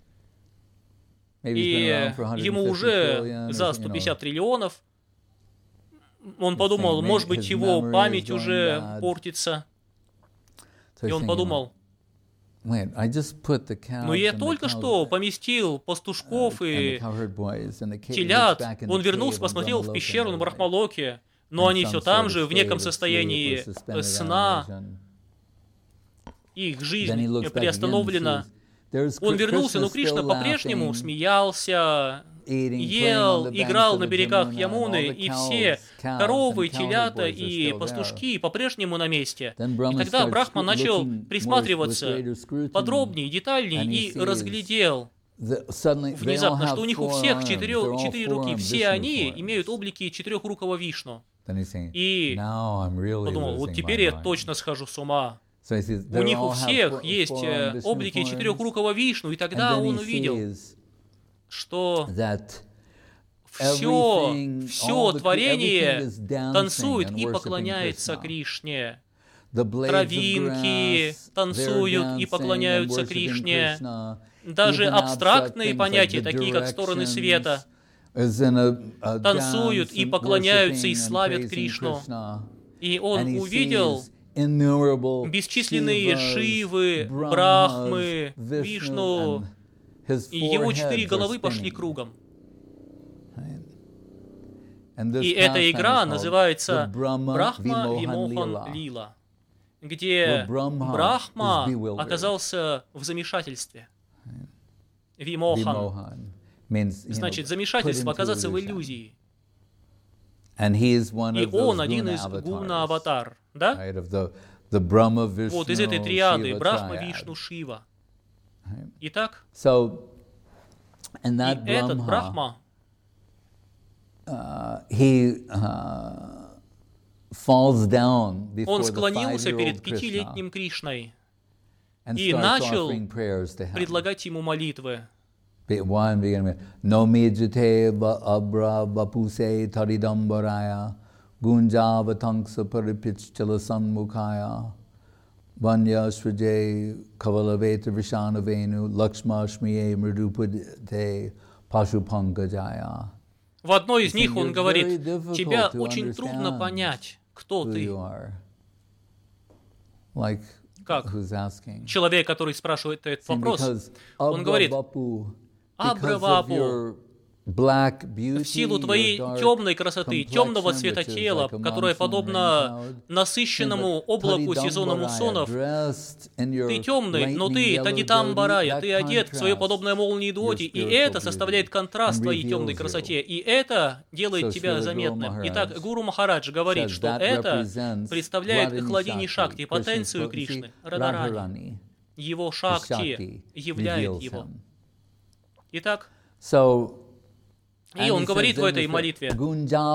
и ему уже за сто пятьдесят триллионов. Он подумал, может быть, его память уже портится. И он подумал, но я только что поместил пастушков и телят. Он вернулся, посмотрел в пещеру на Брахмалоке, но они все там же, в неком состоянии сна. Их жизнь приостановлена. Он вернулся, но Кришна по-прежнему смеялся, ел, играл на берегах Ямуны, и все коровы, телята и пастушки по-прежнему на месте. И тогда Брахма начал присматриваться подробнее, детальнее и разглядел внезапно, что у них у всех четыре, четыре руки, все они имеют облики четырехрукого Вишну. И подумал, вот теперь я точно схожу с ума. У них у всех есть облики четырехрукого Вишну, и тогда он увидел, что все, все творение танцует и поклоняется Кришне. Травинки танцуют и поклоняются Кришне. Даже абстрактные понятия, такие как стороны света, танцуют и поклоняются и славят Кришну. И он увидел бесчисленные Шивы, Брахмы, Вишну, и его четыре головы пошли кругом. И эта игра называется Брахма Вимохан Лила, где Брахма оказался в замешательстве. Вимохан значит замешательство, оказаться в иллюзии. И он один из гуна-аватар, да? Вот из этой триады Брахма, Вишну, Шива. Итак, и этот Брахма, он склонился перед пятилетним Кришной и начал предлагать ему молитвы. Nomijate abra vapuse taridambaraya gunjavatansa paripichala sanmukaya vanya svrije kavalaveta vishanavenu lakshmashmiye mridupade pashupangajaya. В одной из них он говорит, тебя очень трудно понять, кто ты. Как? Человек, который спрашивает этот вопрос, он говорит, Абравапу, в силу твоей темной красоты, темного цвета тела, которое подобно насыщенному облаку сезона муссонов, ты темный, но ты Танитамбарая, ты одет в свое подобное молнии Дуоти, и это составляет контраст твоей темной красоте, и это делает тебя заметным. Итак, Гуру Махарадж говорит, что это представляет Хладини Шакти, потенцию Кришны, Радарани. его шакти являет его. Итак, so, и он говорит в этой молитве: ты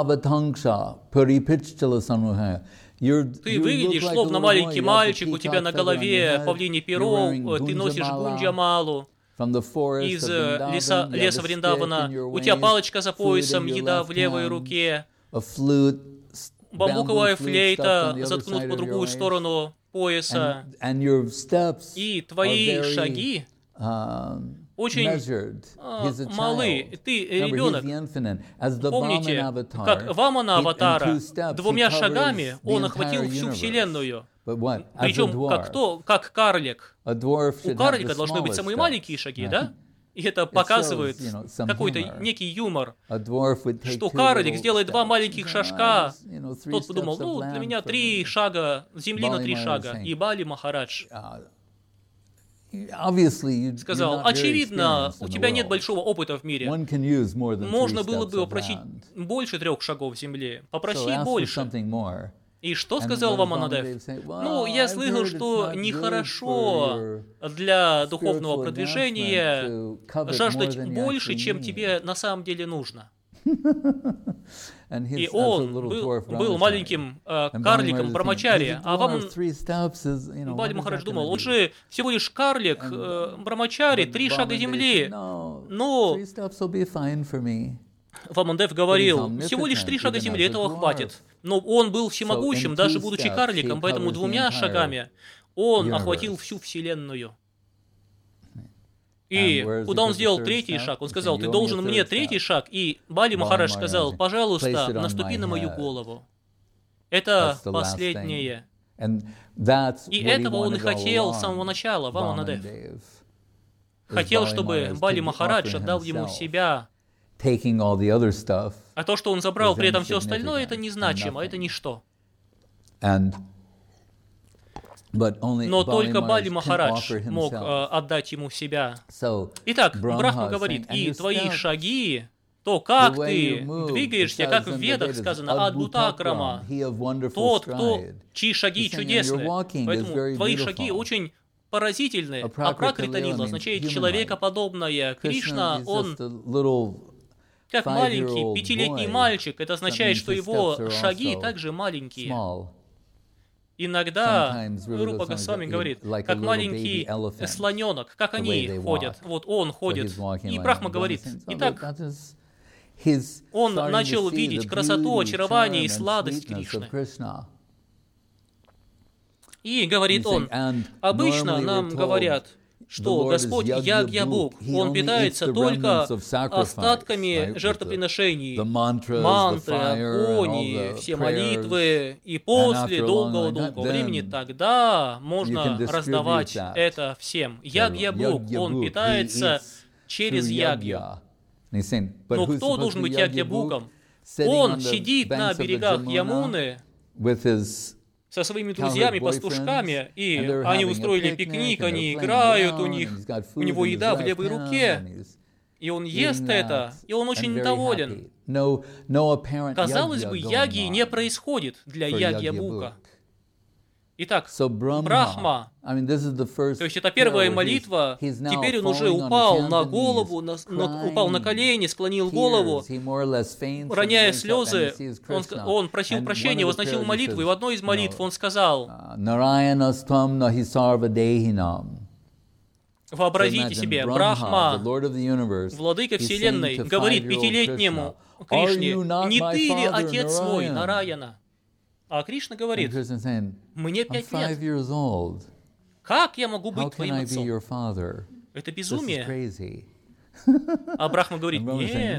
выглядишь словно маленький мальчик, у тебя на голове павлине перо, ты носишь гунджамалу из леса, леса Вриндавана, у тебя палочка за поясом, еда в левой руке, бамбуковая флейта заткнут по другую сторону пояса, и твои шаги очень uh, малы. Ты ребенок. Помните, как Вамана Аватара двумя шагами он охватил всю Вселенную. Причем как кто? Как карлик. У карлика должны быть самые маленькие шаги, да? И это показывает какой-то некий юмор, что карлик сделает два маленьких шажка. Тот подумал, ну, для меня три шага, земли на три шага. И Бали Махарадж сказал: очевидно, у тебя нет большого опыта в мире. Можно было бы попросить больше трех шагов земли. Попроси больше. И что сказал Ваманадев? Ну, я слышал, что нехорошо для духовного продвижения жаждать больше, чем тебе на самом деле нужно. И он был, был маленьким э, карликом Брамачари, а Ваман Бали Махарадж думал, он же всего лишь карлик э, Брамачари, три шага земли. Но Вамандев говорил, всего лишь три шага земли, этого хватит. Но он был всемогущим, даже будучи карликом, поэтому двумя шагами он охватил всю Вселенную. И куда он сделал третий шаг? Он сказал, ты должен мне третий шаг. И Бали Махарадж сказал, пожалуйста, наступи на мою голову. Это последнее. И этого он и хотел с самого начала, Ваманадев. Хотел, чтобы Бали Махарадж отдал ему себя. А то, что он забрал при этом все остальное, это незначимо, это ничто. Но только Бали Махарадж мог э, отдать ему себя. Итак, Брахма говорит, и твои шаги, то, как ты двигаешься, как в Ведах сказано, Адбутакрама, тот, кто, чьи шаги чудесны. Поэтому твои шаги очень поразительны. А Пракрита-лила означает человекоподобное. Кришна, он как маленький пятилетний мальчик. Это означает, что его шаги также маленькие. Иногда Рупа Госвами говорит, как маленький слоненок, как они ходят. Вот он ходит. И Брахма говорит, итак, он начал видеть красоту, очарование и сладость Кришны. И говорит он, обычно нам говорят, что Господь Ягья-Бук, Он питается только остатками жертвоприношений, мантры, агони, все молитвы, и после долгого-долгого времени тогда можно раздавать это всем. Ягья-Бук, Он питается через ягью. Но кто должен быть Ягья-Буком? Он сидит на берегах Ямуны со своими друзьями-пастушками, и они устроили пикник, они играют, у них, у него еда в левой руке, и он ест это, и он очень доволен. Казалось бы, яги не происходит для Ягья-Бука. Итак, Брахма, то есть это первая молитва, теперь он уже упал на голову, на, на, упал на колени, склонил голову, роняя слезы, он, он просил прощения, возносил молитву, и в одной из молитв он сказал, вообразите себе, Брахма, владыка Вселенной, говорит пятилетнему Кришне, не ты ли отец свой, Нараяна? А Кришна говорит, мне пять лет. Как я могу быть твоим отцом? Это безумие. А Брахма говорит, нет.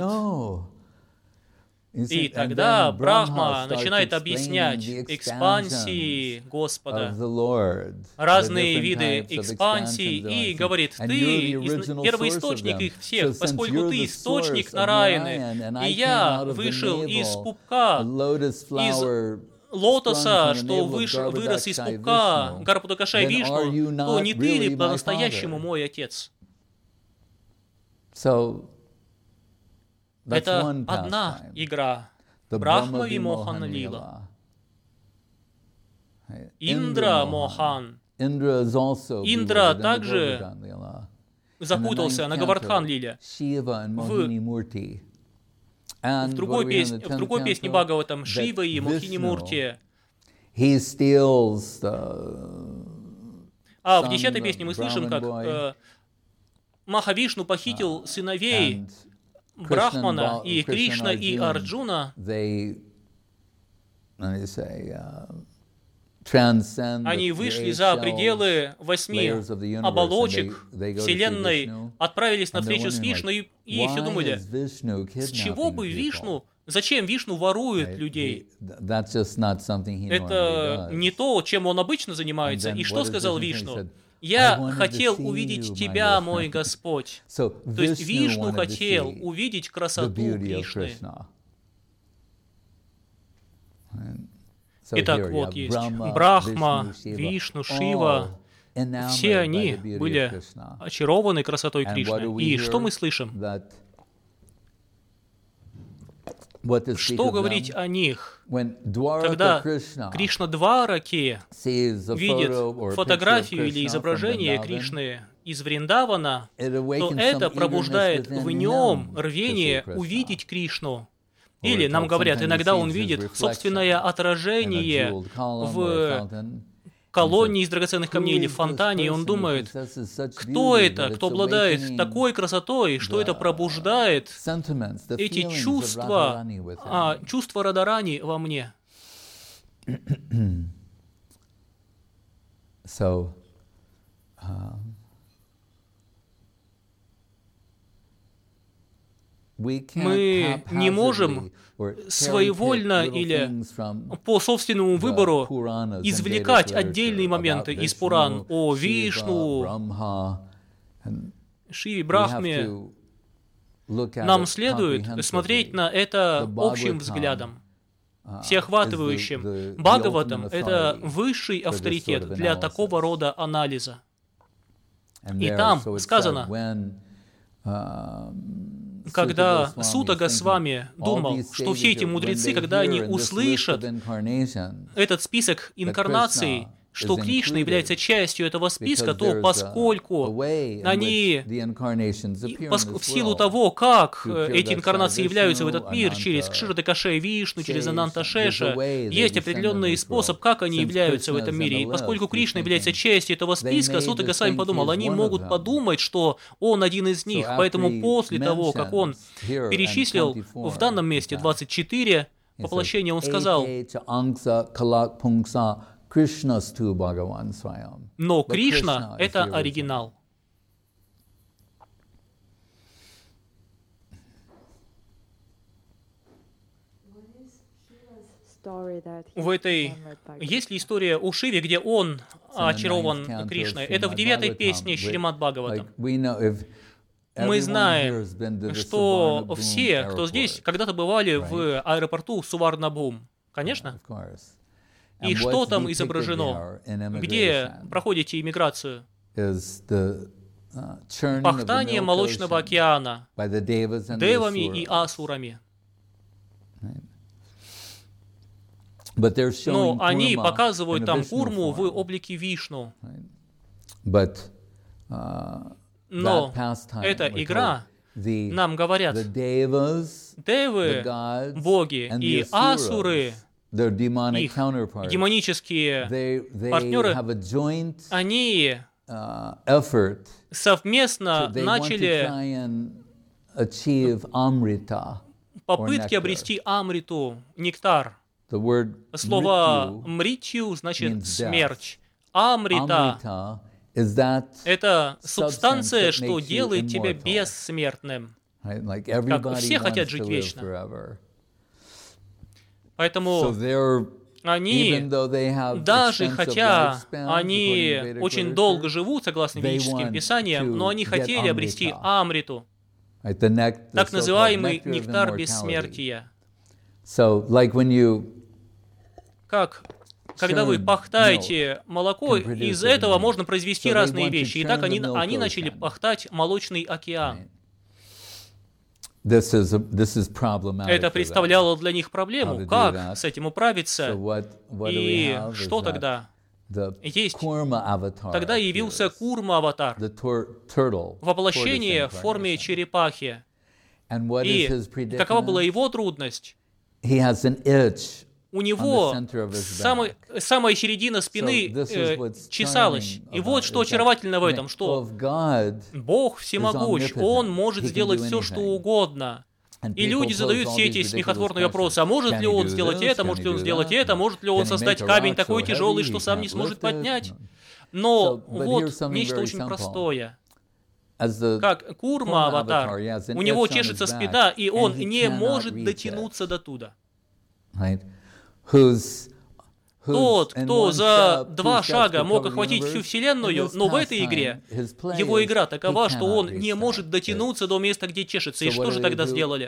И тогда Брахма начинает объяснять экспансии Господа, разные виды экспансий, и говорит, ты первоисточник их всех, поскольку ты источник Нараяны, и я вышел из пупка, из лотоса, что выш, вырос из пупка Гарбхудакаша Вишну, то не ты ли по-настоящему мой отец? Это одна игра. Брахма Вимохан Лила. Индра Мохан Индра также запутался на Говардхан-лиле. В другой песне, в другой песне Бхагаватам Шива и Мохини-Мурти. А в десятой песне мы слышим, как э, Махавишну похитил сыновей Брахмана, и Кришна, и Арджуна. Они вышли за пределы восьми оболочек Вселенной, отправились на встречу с Вишну и, и все думали, с чего бы Вишну, зачем Вишну ворует людей? Это не то, чем он обычно занимается. И что сказал Вишну? «Я хотел увидеть тебя, мой Господь». То есть Вишну хотел увидеть красоту Кришны. Итак, вот есть Брахма, Вишну, Шива. Все они были очарованы красотой Кришны. И что мы слышим? Что говорить о них? Когда Кришна Двараки видит фотографию или изображение Кришны из Вриндавана, то это пробуждает в нем рвение увидеть Кришну. Или, нам говорят, иногда он видит собственное отражение в колонне из драгоценных камней или в фонтане, и он думает, кто это, кто обладает такой красотой, что это пробуждает эти чувства, а, чувства Радарани во мне. So, um, мы не можем своевольно или по собственному выбору извлекать отдельные моменты из Пуран о Вишну, Шиве, Брахме. Нам следует смотреть на это общим взглядом, всеохватывающим. Бхагаватам — это высший авторитет для такого рода анализа. И там сказано, когда Сута Госвами думал, что все эти мудрецы, когда они услышат этот список инкарнаций, что Кришна является частью этого списка, то поскольку они, в силу того, как эти инкарнации являются в этот мир, через Кширдакаше Вишну, через Ананта Шеша, есть определенный способ, как они являются в этом мире. И поскольку Кришна является частью этого списка, Сута Госвами подумал, они могут подумать, что он один из них. Поэтому после того, как он перечислил в данном месте двадцать четыре воплощения, он сказал: но Кришна — это оригинал. В этой... Есть ли история о Шиве, где он очарован Кришной? Это в девятой песне Шримад Бхагаватам. Мы знаем, что все, кто здесь, когда-то бывали в аэропорту Суварнабхум. Конечно? И что там изображено? Где проходите иммиграцию? Пахтание Молочного океана девами и асурами. Но они показывают там Курму в облике Вишну. Но эта игра, нам говорят, девы, боги и асуры, их демонические партнеры, они совместно начали попытки обрести амриту, нектар. Слово мритью значит смерть. Амрита — это субстанция, что делает тебя бессмертным. Как все хотят жить вечно. Поэтому они, даже хотя они очень долго живут, согласно ведическим писаниям, но они хотели обрести амриту, так называемый нектар бессмертия. Как, когда вы пахтаете молоко, из этого можно произвести разные вещи. И так они, они начали пахтать молочный океан. This is a, this is problematic. Это представляло для них проблему, как с этим управиться, и что тогда? есть. Тогда явился Курма-аватар, воплощение в форме черепахи. И какова была его трудность? У него самый, самая середина спины э, чесалась. И вот что очаровательно в этом, что Бог всемогущ, Он может сделать все, что угодно. И люди задают все эти смехотворные вопросы. А может ли Он сделать это, может ли Он сделать это, может ли Он создать камень такой тяжелый, что сам не сможет поднять? Но вот нечто очень простое. Как Курма-аватар, у него чешется спина, и он не может дотянуться до туда. Тот, кто за два шага мог охватить всю Вселенную, но в этой игре, его игра такова, что он не может дотянуться до места, где чешется. И что же тогда сделали?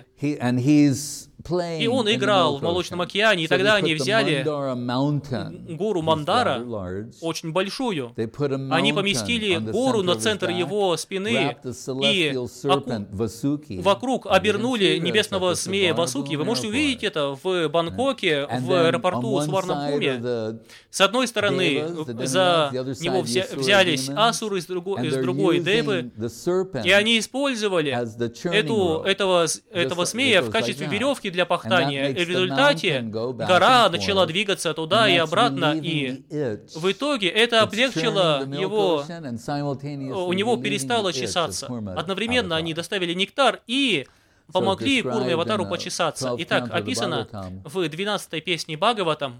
И он играл в Молочном океане, и тогда они взяли гору Мандара, очень большую. Они поместили гору на центр его спины и вокруг обернули небесного змея Васуки. Вы можете увидеть это в Бангкоке, в аэропорту Сварнапуме. С одной стороны, за него взялись асуры, с другой, с другой девы, и они использовали эту, этого, этого змея в качестве веревки для пахтания. И в результате гора начала двигаться туда и обратно, и в итоге это облегчило его, у него перестало чесаться. Одновременно они доставили нектар и помогли Курме-аватару почесаться. Итак, описано в двенадцатой песне Бхагаватам,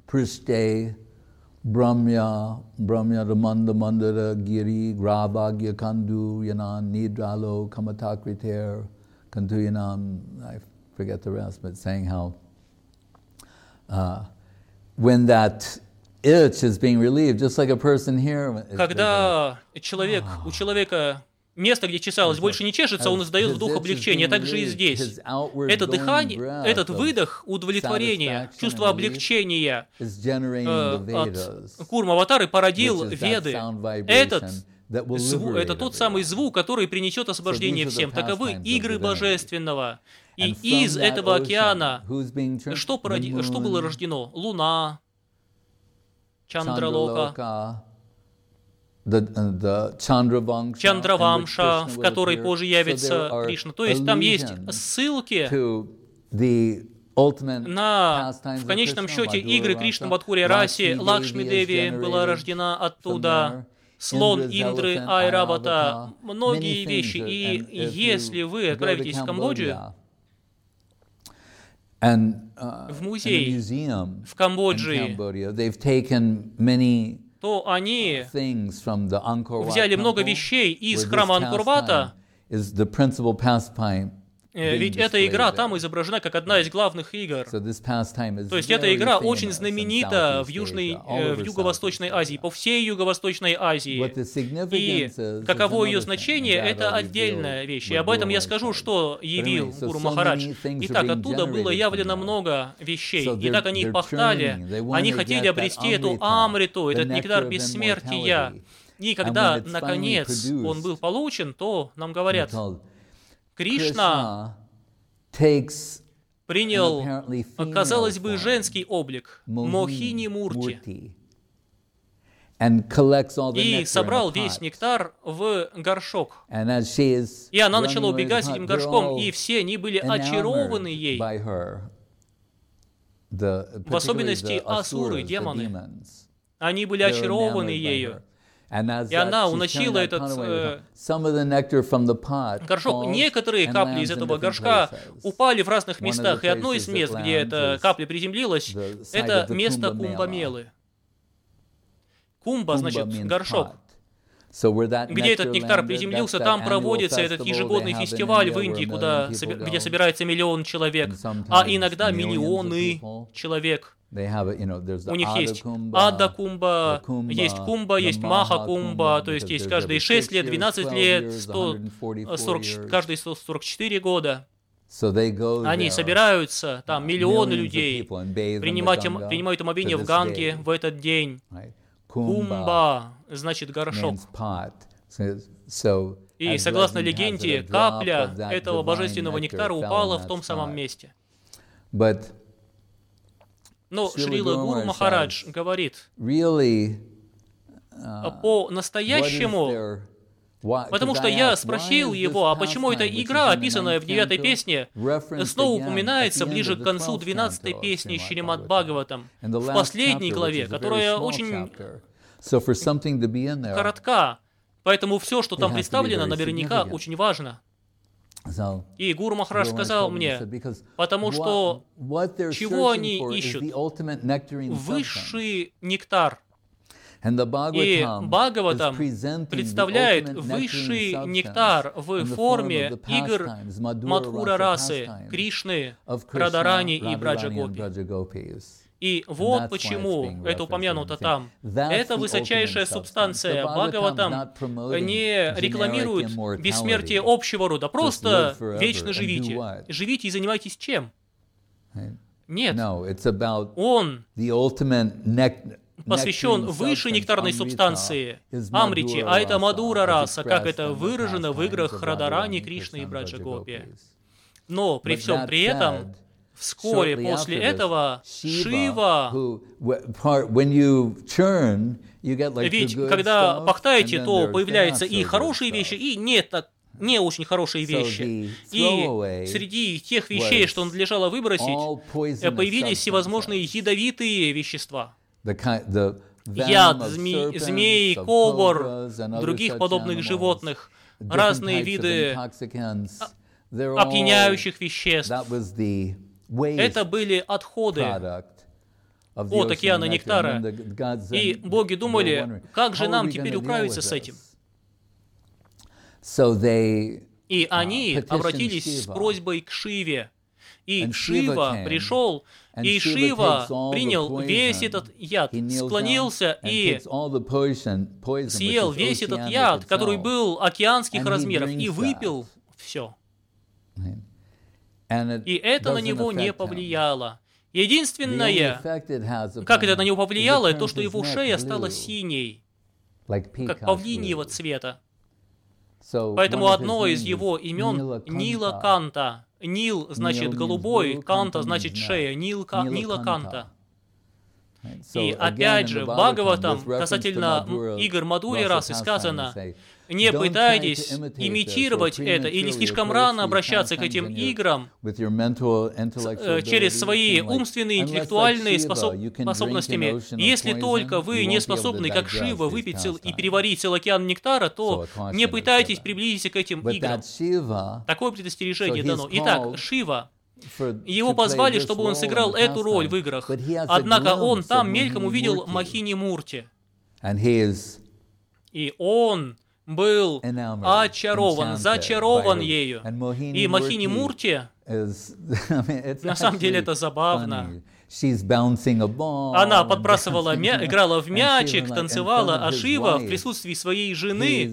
Brahmya, Brahmya Ramanda Mandara Giri, Grabhagya Kandu, Yanan, Nidralo, Kamatakriter, Kandu Yanan, I forget the rest, but saying how uh, when that itch is being relieved, just like a person here. Когда человек, у человека место, где чесалось, больше не чешется, он издает вдох облегчения. Также и здесь. Это дыхание, этот выдох удовлетворения, чувство облегчения э, от Курма-аватары породил Веды. Этот звук, это тот самый звук, который принесет освобождение всем. Таковы игры божественного. И из этого океана что, породи, что было рождено? Луна, Чандралока, Чандравамша, в которой позже явится Кришна. То есть там есть ссылки на, в конечном счете, игры Кришны, Мадхури, Раси, Лакшми Деви была рождена оттуда, слон Индры, Айравата, многие вещи. И если вы отправитесь в Камбоджу, в музей в Камбодже, то они взяли много вещей из храма Ангкор-Вата. Ведь эта игра там изображена как одна из главных игр. То есть эта игра очень знаменита в, Южной, в Юго-Восточной Азии, по всей Юго-Восточной Азии. И каково ее значение, это отдельная вещь. И об этом я скажу, что явил Гуру Махарадж. Итак, оттуда было явлено много вещей. Итак, они их пахтали, они хотели обрести эту амриту, этот нектар бессмертия. И когда, наконец, он был получен, то нам говорят, Кришна принял, казалось бы, женский облик, Мохини-мурти, и собрал весь нектар в горшок. И она начала убегать этим горшком, и все они были очарованы ей, в особенности асуры, демоны. Они были очарованы ею. И она уносила этот э, горшок. Некоторые капли из этого горшка упали в разных местах. И одно из мест, где эта капля приземлилась, это место Кумбамелы. Кумба, значит, горшок. Где этот нектар приземлился, там проводится этот ежегодный фестиваль в Индии, куда, где собирается миллион человек, а иногда миллионы человек. У них есть Ада Кумба, есть Кумба, есть Маха Кумба, то есть есть каждые шесть лет, двенадцать лет, сто сорок, каждые сто сорок четыре года. Они собираются, там миллионы людей, принимать, принимают омовение в Ганге в этот день. Кумба, значит горшок. И согласно легенде, капля этого божественного нектара упала в том самом месте. Но Шрила Гуру Махарадж говорит, по-настоящему, потому что я спросил его, а почему эта игра, описанная в девятой песне, снова упоминается ближе к концу двенадцатой песни Шримад Бхагаватам, в последней главе, которая очень коротка, поэтому все, что там представлено, наверняка очень важно. И Гуру Махарадж сказал мне, потому что чего они ищут? Высший нектар. И Бхагаватам представляет высший нектар в форме игр Мадхура расы, Кришны, Радхарани и Браджа-гопи. И вот почему это упомянуто там. Это высочайшая субстанция. Бхагаватам не рекламирует бессмертие общего рода. Просто вечно живите. Живите и занимайтесь чем? Нет. Он посвящен высшей нектарной субстанции, Амрити, а это Мадхура раса, как это выражено в играх Радхарани, Кришны и Браджа-гопи. Но при всем при этом, вскоре после этого Шива, ведь когда пахтаете, то появляются и хорошие вещи, и не, так, не очень хорошие вещи. И среди тех вещей, что надлежало выбросить, появились всевозможные ядовитые вещества. Яд, змей, змей, кобр, других подобных животных, разные виды опьяняющих веществ. Это были отходы от океана Нектара. И боги думали, как же нам теперь управиться с этим? И они обратились с просьбой к Шиве. И Шива пришел, и Шива принял весь этот яд, склонился и съел весь этот яд, который был океанских размеров, и выпил все. И это на него не повлияло. Единственное, как это на него повлияло, то, что его шея стала синей, как павлиньего цвета. Поэтому одно из его имен Нила Канта. Нил значит голубой, Канта значит шея, Нил, Нила Канта. И опять же, в Бхагаватам касательно игр Мадхури расы сказано, не пытайтесь имитировать это или слишком рано обращаться к этим играм через свои умственные, интеллектуальные способ... способностями. Если только вы не способны, как Шива, выпить цел... и переварить целый океан нектара, то не пытайтесь приблизиться к этим играм. Такое предостережение дано. Итак, Шива, его позвали, чтобы он сыграл эту роль в играх. Однако он там мельком увидел Махини Мурти. И он был очарован, зачарован ею. И Махини Мурти, на самом деле это забавно. Она подбрасывала, мя... играла в мячик, танцевала, а Шива в присутствии своей жены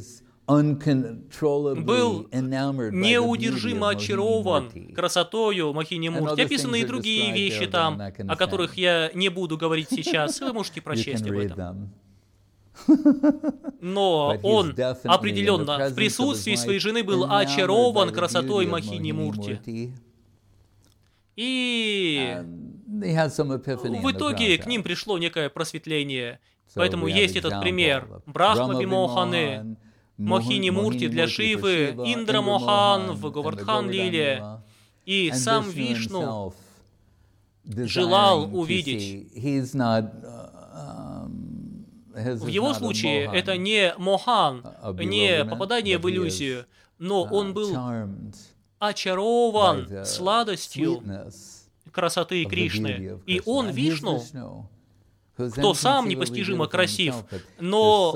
был неудержимо очарован красотою Махини Мурти. Описаны и другие вещи там, о которых я не буду говорить сейчас. Вы можете прочесть об этом. Но он определенно в присутствии своей жены был очарован красотой Махини Мурти. И в итоге к ним пришло некое просветление. Поэтому есть этот пример. Брахма Вимоханы, Мохини Мурти для Шивы, Индра Мохан в Говардхан Лиле. И сам Вишну желал увидеть. В его случае это не мохан, не попадание в иллюзию, но он был очарован сладостью красоты Кришны. И он, Вишну, кто сам непостижимо красив, но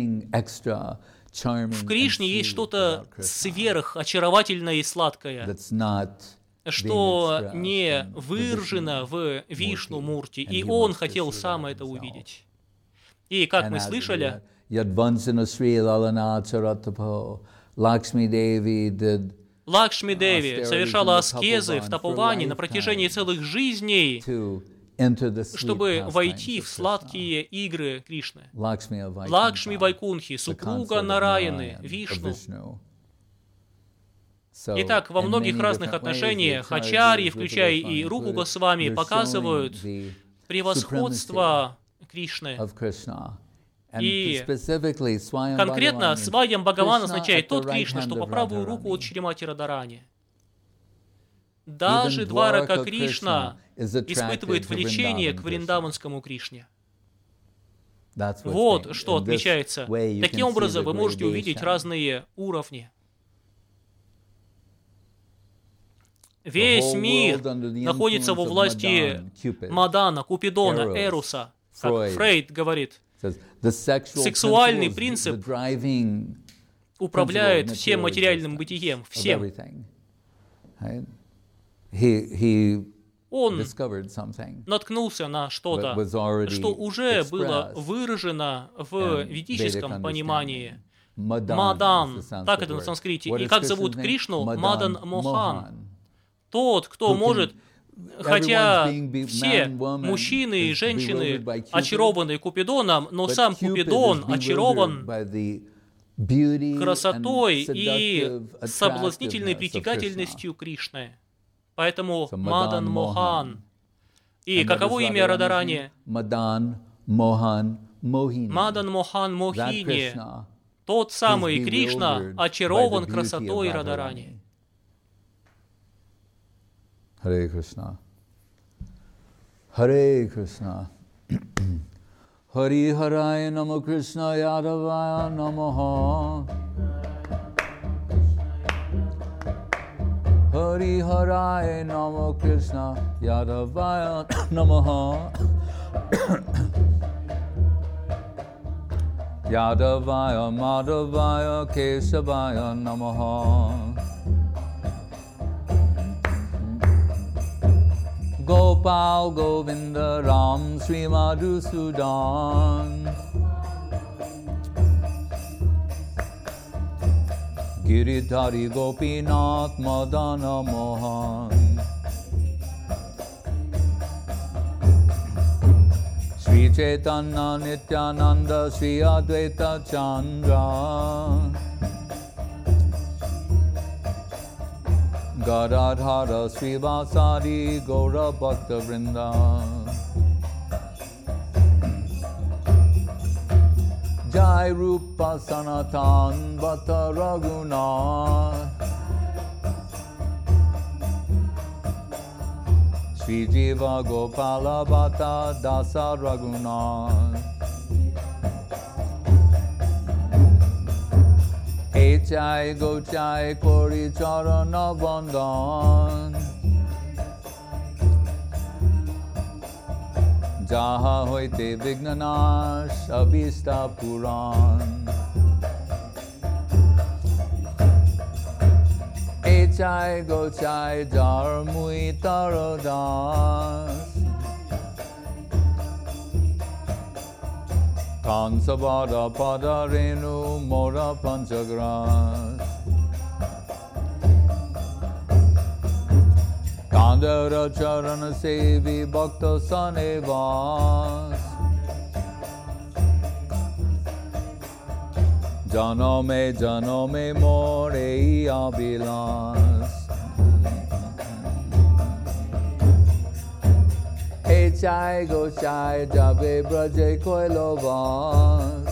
в Кришне есть что-то сверхочаровательное и сладкое, что не выражено в Вишну Мурти, и он хотел сам это увидеть. И, как мы слышали, Лакшми Деви совершала аскезы в Тапуване на протяжении целых жизней, чтобы войти в сладкие игры Кришны. Лакшми Вайкунхи, супруга Нараяны, Вишну. Итак, во многих разных отношениях ачарьи, включая и Рупу Госвами, показывают превосходство Кришны. И конкретно Сваям Бхагаван означает тот Кришна, что по правую руку от Шримати Радхарани. Даже Дварака Кришна испытывает влечение к Вриндаванскому Кришне. Вот что отмечается. Таким образом, вы можете увидеть разные уровни. Весь мир находится во власти Мадана, Купидона, Эруса. Как Фрейд говорит, сексуальный принцип управляет всем материальным бытием, всем. Он наткнулся на что-то, что уже было выражено в ведическом понимании. Мадан, так это на санскрите. И как зовут Кришну? Мадан Мохан. Тот, кто может, хотя все мужчины и женщины очарованы Купидоном, но сам Купидон очарован красотой и соблазнительной притягательностью Кришны. Поэтому Мадан Мохан. И каково имя Радхарани? Мадан Мохан Мохини. Мадан Мохан Мохини. Тот самый Кришна очарован красотой Радхарани. Харе Кришна. Харе Кришна. Хари Харая Намо Кришна Ядавая Намаха. Hari Haraya Namo Krishna Yadavaya Namaha Yadavaya Madhavaya Keshavaya Namaha Gopal Govinda Ram Sri Madhusudan Giridhari Gopinath Madana Mohan Sri Chaitanya Nityananda Sri Advaita Chandra Gadadhara Sri Vasadi Gaura Bhakta Vrinda Jai Rupa Sanatan Bhatta Raghunath Sri Jiva Gopala Bhatta Dasa Raghunath Echai Gochai Kori Charana Bandhan Jaha hoite Vignanash Abhista Puran Echai Gochai Jar Mui Tarodas Kansavada Padarenu Mora Panchagras Kandara Charana Sevi Bhakta Sanevas Janome Janome More Abhilas Echai Gochai Jabe Braje Koilovas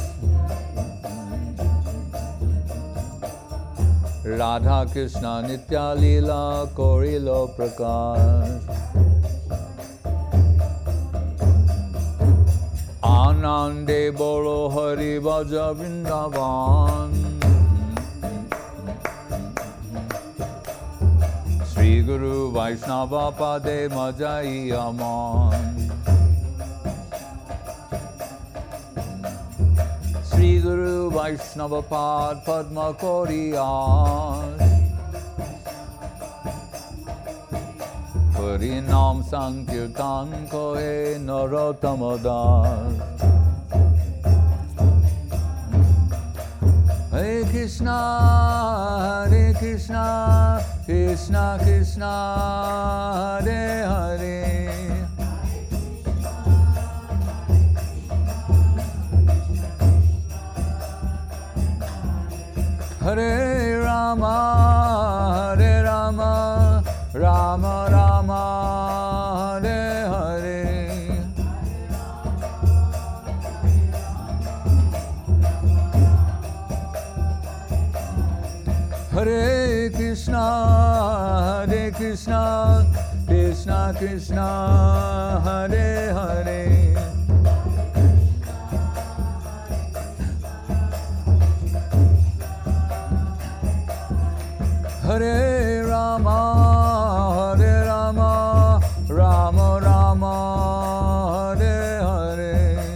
Radha Krishna Nitya Lila Korilo Prakash Anande Boro Hari Bhaja Vrindavan Sri Guru Vaishnava Pade Majai Aman Sri Guru Vaishnava Pad Padma Koriyas Harinam Sankirtan Kohe Narottamadas Hare Krishna, Hare Krishna, Krishna Krishna, Hare Hare Hare Rama, Hare Rama, Rama Rama, Hare Hare Hare Krishna, Krishna Krishna, Hare Hare. Hare Rama, Hare Rama, Rama Rama, Hare Hare.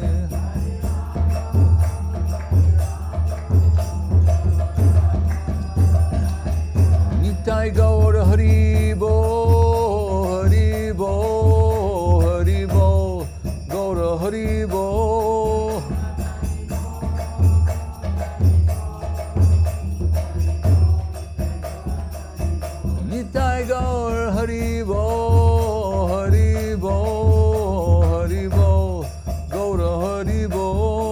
Nitai Gaur Hari Bo, Hari Bo, Hari Bo, Gaur Hari Bo. Nitai Gaur Hari Bo, Hari Bo, Hari Bo, Gaur Hari Bo.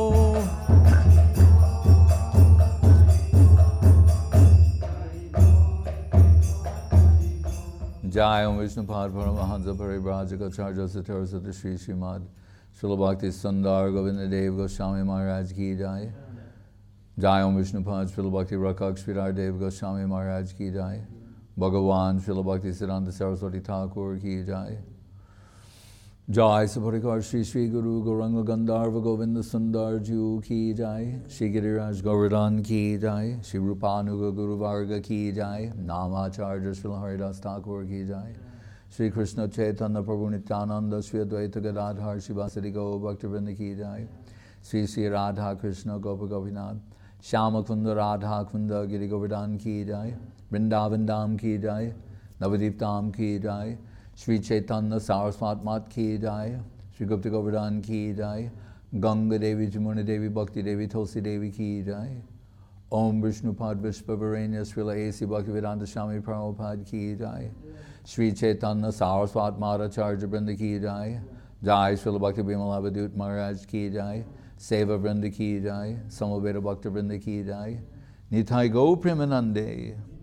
Jai Om Vishnupad Paramahansa Parivrajaka Charja Satara Sata Shri Srimad Srila Bhakti Sundar Govinda Dev Goswami Maharaj Ki Jai. Jai Om Vishnupad Srila Bhakti Rakak Sridhar Dev Goswami Maharaj Ki Jai. Bhagavan Srila Bhakti Siddhanta Saraswati Thakur Ki Jai. Jai Saparikar Shri Shri Guru Gauranga Gandharva Govinda Sundar Ju Ki Jai. Shri Giriraj Govardhan Ki Jai. Shri Rupanuga Guru Varga Ki Jai. Namacharya Srila Haridas Thakur Ki Jai. Shri Krishna Chaitanya Prabhu Nityananda Shri Advaita Gadadhar Shri Vasadi Gaur Bhaktivinoda Ki Jai. Shri Shri Radha Krishna Gopa Gopinath Shyama Kunda Radha Kunda Giri Govardhan Ki Jai. Vrindavan Dham Ki Jai, Navadip Dham Ki Jai, Shri Chaitanya Saraswat Mat Ki Jai, Shri Gupta Govardhan Ki Jai, Ganga Devi Jamuna Devi Bhakti Devi Tulsi Devi Ki Jai, Om Vishnupad Vishvavarenya Srila A C Bhaktivedanta Swami Prabhupada Ki Jai, Shri Chaitanya Saraswat Madhacharya Vrinda Ki Jai, Jai Srila Bhakti Bimalabhadut Maharaj Ki Jai, Seva Vrinda Ki Jai, Samaveda Bhakta Vrinda Ki Jai, Nitai Go Premanande.